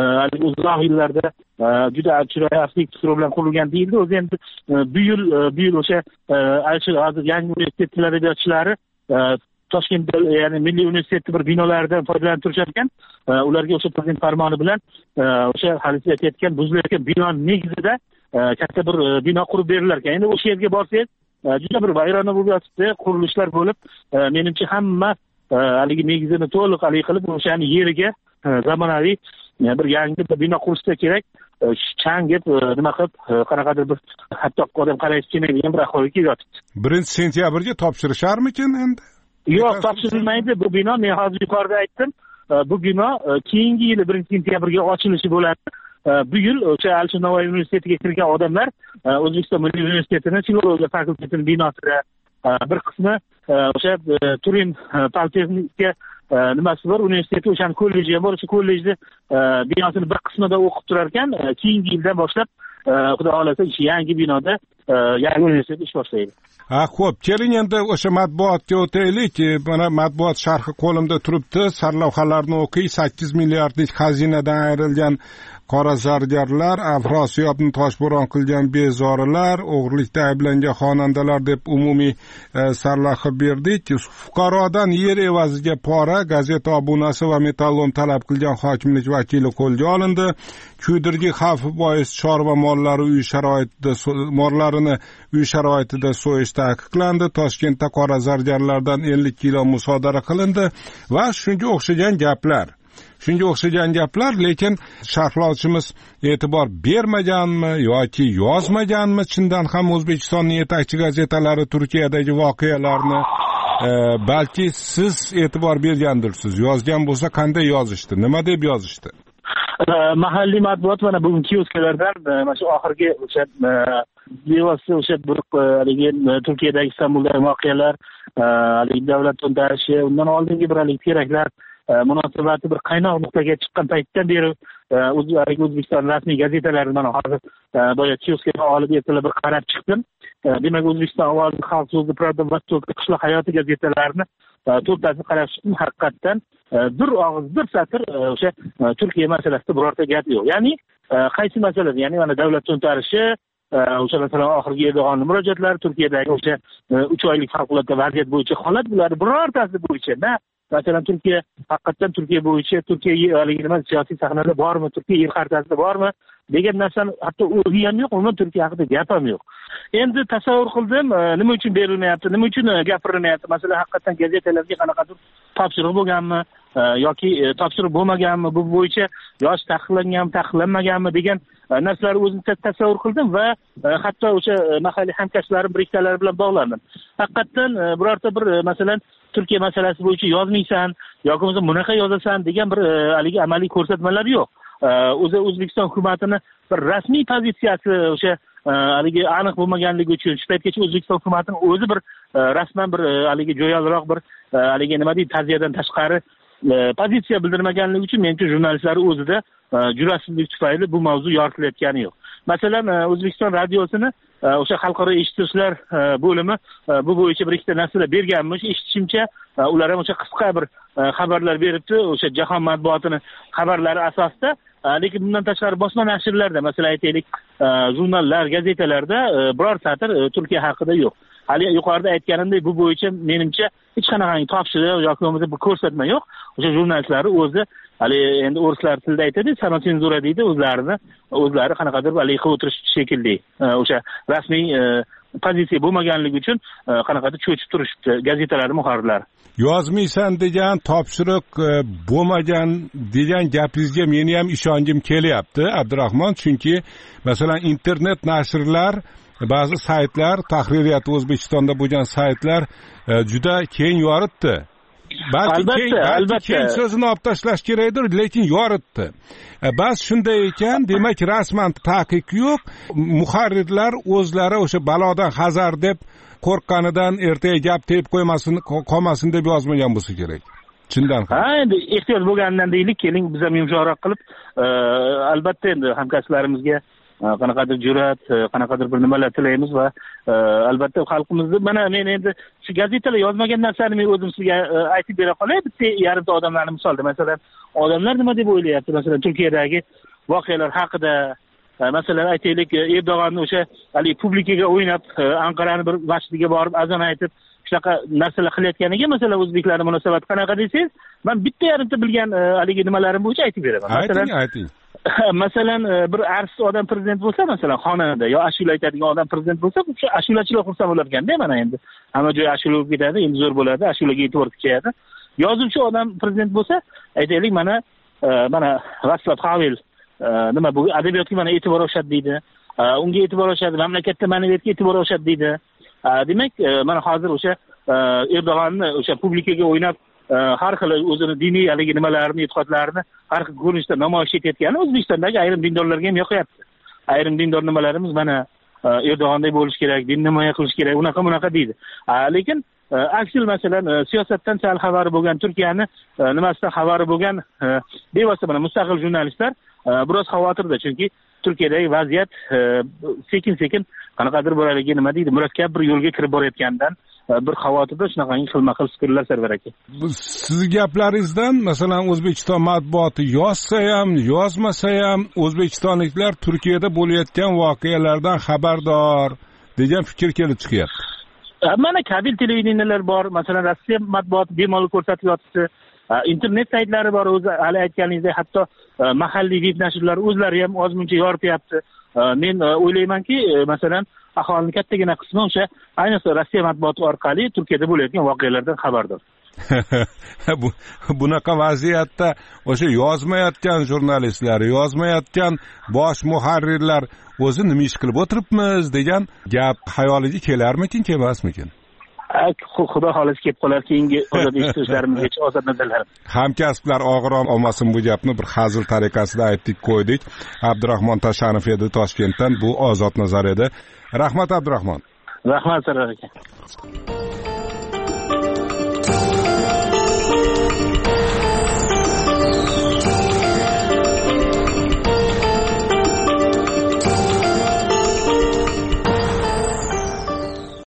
uzoq yillarda juda chiroyli arxitektura bilan qurilgan deyildi. O'zi endi bu yil bu yil o'sha hozir yangi universitet talabachilari Toshkentda, ya'ni Milliy universitet bir binolaridan foydalanib turishar ekan. Ularga o'sha prezident farmoni bilan o'sha hali aytayotgan buzilayotgan bino negizida katta bir bino qurib berilar ekan. Endi o'sha yerga borsangiz juda bir vayrona bo'lib yotibdi, qurilishlar bo'lib, menimcha hamma haligi negizini to'liq haligi qilib, o'shani yeriga zamonaviy bir yangi bir bino qurishsa kerak. Changib nima qilib, qanaqadir bir hatto odam qarayib kelmaydigan bir ahvolga kelib yotibdi. birinchi sentyabrga topshirisharmikin endi? Yo'q, topshirilmaydi. Bu bino, men hozir yuqorida aytdim, bu bino keyingi yili birinchi sentyabrga ochilishi bo'ladi. Bu yil o'sha Alisher Navoiy universitetiga kirgan odamlar O'zbekiston Milliy universitetini filologiya fakultetining binosida bir qismi o'sha Turin politexnika nimasi bor, universiteti, o'shani kolleji ham bor. O'sha kollejni binosini bir qismida o'qib turar ekan, keyingi yildan boshlab xudo xohlasa yangi binoda yangi universitet ish boshlaydi. Ha, xo'p, keling endi o'sha matbuotga o'taylik. Mana matbuot sharhi qo'limda turibdi. Sarlavhalarni o'qiy. sakkiz milliardlik xazinadan ayrilgan qora zargarlar, Afrosiyobni toshbo'ron qilgan bezorilar, o'g'irlikda ayblangan xonandalar deb umumiy sarlavha berdik. Fuqarodan yer evaziga pora, gazeta obunasi va metallom talab qilgan hokimlik vakili qo'lga olindi. Kuydirgi xavfi bois chorva mollari uy sharoitida mollarini uy sharoitida so'yish taqiqlandi. Toshkentda qora zargarlardan ellik kilo musodara qilindi va shunga o'xshagan gaplar. Shunga o'xshagan gaplar, lekin sharhlovchimiz e'tibor bermaganmi yoki yozmaganmi? Chindan ham O'zbekistonning yetakchi gazetalari Turkiyadagi voqealarni e, balki siz e'tibor bergandirsiz. Yozgan bo'lsa qanday yozishdi? Nima deb yozishdi? Mahalliy matbuot mana bugun kioskalardan mana shu oxirgi o'sha bevosita o'sha bir haligi Turkiyadagi Istanbuldagi voqealar, haligi davlat to'ntarishi, undan oldingi bir haligi teraklar munosabati bir qaynoq nuqtaga chiqqan paytdan beri O'zbekiston rasmiy gazetalarini mana hozir boya kioskaga olib ertalab bir qarab chiqdim. Demak, O'zbekiston ovozi, Xalq so'zi, Pravda, Vostok, Qishloq hayoti gazetalarini to'rttasi qarab chiqdim. Haqiqatdan bir og'iz, bir satr o'sha Turkiya masalasida birorta gap yo'q. Ya'ni qaysi masalada? Ya'ni mana davlat to'ntarishi, o'sha masalan oxirgi Erdo'g'onning murojaatlari, Turkiyadagi o'sha uch oylik favqulodda vaziyat bo'yicha holat, bularni birortasi bo'yicha na masalan Turkiya haqiqatdan Turkiya bo'yicha Turkiya haligi nima siyosiy sahnada bormi, Turkiya yer xaritasida bormi degan narsani hatto o'zi ham yo'q, umuman Turkiya haqida gap ham yo'q. Endi tasavvur qildim, nima uchun berilmayapti, nima uchun gapirilmayapti? Masalan, haqiqatdan gazetalarga qanaqadir topshiriq bo'lganmi yoki topshiriq bo'lmaganmi, bu bo'yicha yosh taqiqlanganmi, taqiqlanmaganmi degan narsalarni o'zim tasavvur qildim va hatto o'sha mahalliy hamkasblarim, bir ikkitalar bilan bog'landim. Haqiqatdan birorta bir masalan Turkiya masalasi bo'yicha yozmaysan yoki bo'lmasa bunaqa yozasan degan bir haligi amaliy ko'rsatmalar yo'q. O'zi O'zbekiston hukumatini bir rasmiy pozitsiyasi o'sha haligi aniq bo'lmaganligi uchun shu paytgacha O'zbekiston hukumatining o'zi bir rasman bir haligi jo'yalroq bir haligi nima deydi, ta'ziyadan tashqari pozitsiya bildirmaganligi uchun menimcha jurnalistlar o'zida jur'atsizlik tufayli bu mavzu yoritilayotgani yo'q. Masalan, O'zbekiston radiosini o'sha xalqaro eshittirishlar bo'limi bu bo'yicha bir ikkita narsalar berganmish. Eshitishimcha ular ham o'sha qisqa bir xabarlar beribdi, o'sha jahon matbuotini xabarlari asosida. Lekin bundan tashqari bosma nashrlarda, masalan aytaylik, jurnallar, gazetalarda biror satr Turkiya haqida yo'q. Hali yuqorida aytganimdek, bu bo'yicha menimcha hech qanaqangi topshiriq yoki bo'lmasa bir ko'rsatma yo'q. O'sha jurnalistlar o'zi hali endi o'rislar tilida aytadi, samosenzura deydi, o'zlarini o'zlari qanaqadir haligi qilib o'tirish shekilli. O'sha rasmiy pozitsiya bo'lmaganligi uchun qanaqadir cho'chib turishibdi gazetalar muharrirlari. Yozmaysan degan, topshiriq bo'lmagan degan gapingizga meni ham ishongim kelyapti, Abdurahmon, chunki masalan internet nashrlar, ba'zi saytlar, tahririyati O'zbekistonda bo'lgan saytlar juda keng yoritdi. Balki keng, balki keng so'zini olib tashlash kerakdir, lekin yoritdi. Bas shunday ekan, demak rasman taqiq yo'q. Muharrirlar o'zlari o'sha balodan hazar deb qo'rqqanidan ertaga gap tegib qo'ymasin, qolmasin deb yozmagan bo'lsa kerak. Chindan ham. Ha, endi ehtiyoj bo'lganidan deylik, keling biz ham yumshoqroq qilib, albatta endi hamkasblarimizga qanaqadir jur'at, qanaqadir bir nimalar tilaymiz va albatta xalqimizni mana men endi shu gazetalar yozmagan narsani men o'zim sizga aytib bera qolay. Bitta yarimta odamlarni misolda, masalan, odamlar nima deb o'ylayapti? Masalan, Turkiyadagi voqealar haqida, masalan aytaylik, Erdo'g'onni o'sha hali publikaga o'ynab, Anqarani bir masjidiga borib azon aytib, shunaqa narsalar qilayotganiga masalan o'zbeklarning munosabati qanaqa desangiz, men bitta yarimta bilgan haligi nimalarim bo'yicha aytib beraman. Ayting, ayting. Masalan, bir artist odam prezident bo'lsa, masalan, xonanda yo ashula aytadigan odam prezident bo'lsa, o'sha ashulachilar xursand bo'larganda, mana endi hamma joy ashula bo'lib ketadi, endi zo'r bo'ladi, ashulaga e'tibor kuchayadi. Yozuvchi odam prezident bo'lsa, aytaylik, mana mana Vaslav Havel nima bu adabiyotga mana e'tibor oshadi deydi. Unga e'tibor oshadi, mamlakatda ma'naviyatga e'tibor oshadi deydi. Demak, mana hozir o'sha Erdo'g'onni o'sha publikaga o'ynab har xil o'zini diniy haligi nimalarini, e'tiqodlarini har xil ko'rinishda namoyish etayotgani O'zbekistondagi ayrim dindorlarga ham yoqyapti. Ayrim dindor nimalarimiz mana Erdo'g'anday bo'lish kerak, dinni himoya qilish kerak, unaqa bunaqa deydi. Lekin aksil masalan siyosatdan sal xabari bo'lgan, Turkiyani nimasidan xabari bo'lgan bevosita mana mustaqil jurnalistlar biroz xavotirda, chunki Turkiyadagi vaziyat sekin sekin qanaqadir bo'laligi, nima deydi, murakkab bir yo'lga kirib borayotganidan bir xavotirda shunaqangi xilma-xil fikrlar Sarvar aka. Siz gaplaringizdan masalan O'zbekiston matbuoti yozsa ham, yozmasa ham o'zbekistonliklar Turkiyada bo'layotgan voqealardan xabardor degan fikr kelib chiqyapti. Mana kabil televideniyalar bor, masalan Rossiya matbuoti bemalol ko'rsatib yotibdi. Internet saytlari bor, o'zi hali aytganingizdek, hatto mahalliy veb nashrlar o'zlari ham ozmuncha yorityapti. Men o'ylaymanki, masalan aholining kattagina qismi o'sha ayniqsa Rossiya matbuoti orqali Turkiyada bo'layotgan voqealardan xabardor. Bu bunaqa vaziyatda o'sha yozmayotgan jurnalistlar, yozmayotgan bosh muharrirlar o'zi nima ish qilib o'tiribmiz degan gap xayoliga kelarmikin, kelmasmikin? Xudo xohlasa kelib qolar, keyingi ozod eshituvchilarimizga ozod nazarlarim. Hamkasblar og'ir olmasin bu gapni, bir hazil tariqasida aytdik qo'ydik. Abdurahmon Tashanov edi Toshkentdan, bu ozod nazar edi. Rahmat Abdurahmon. Rahmat Sarvar aka.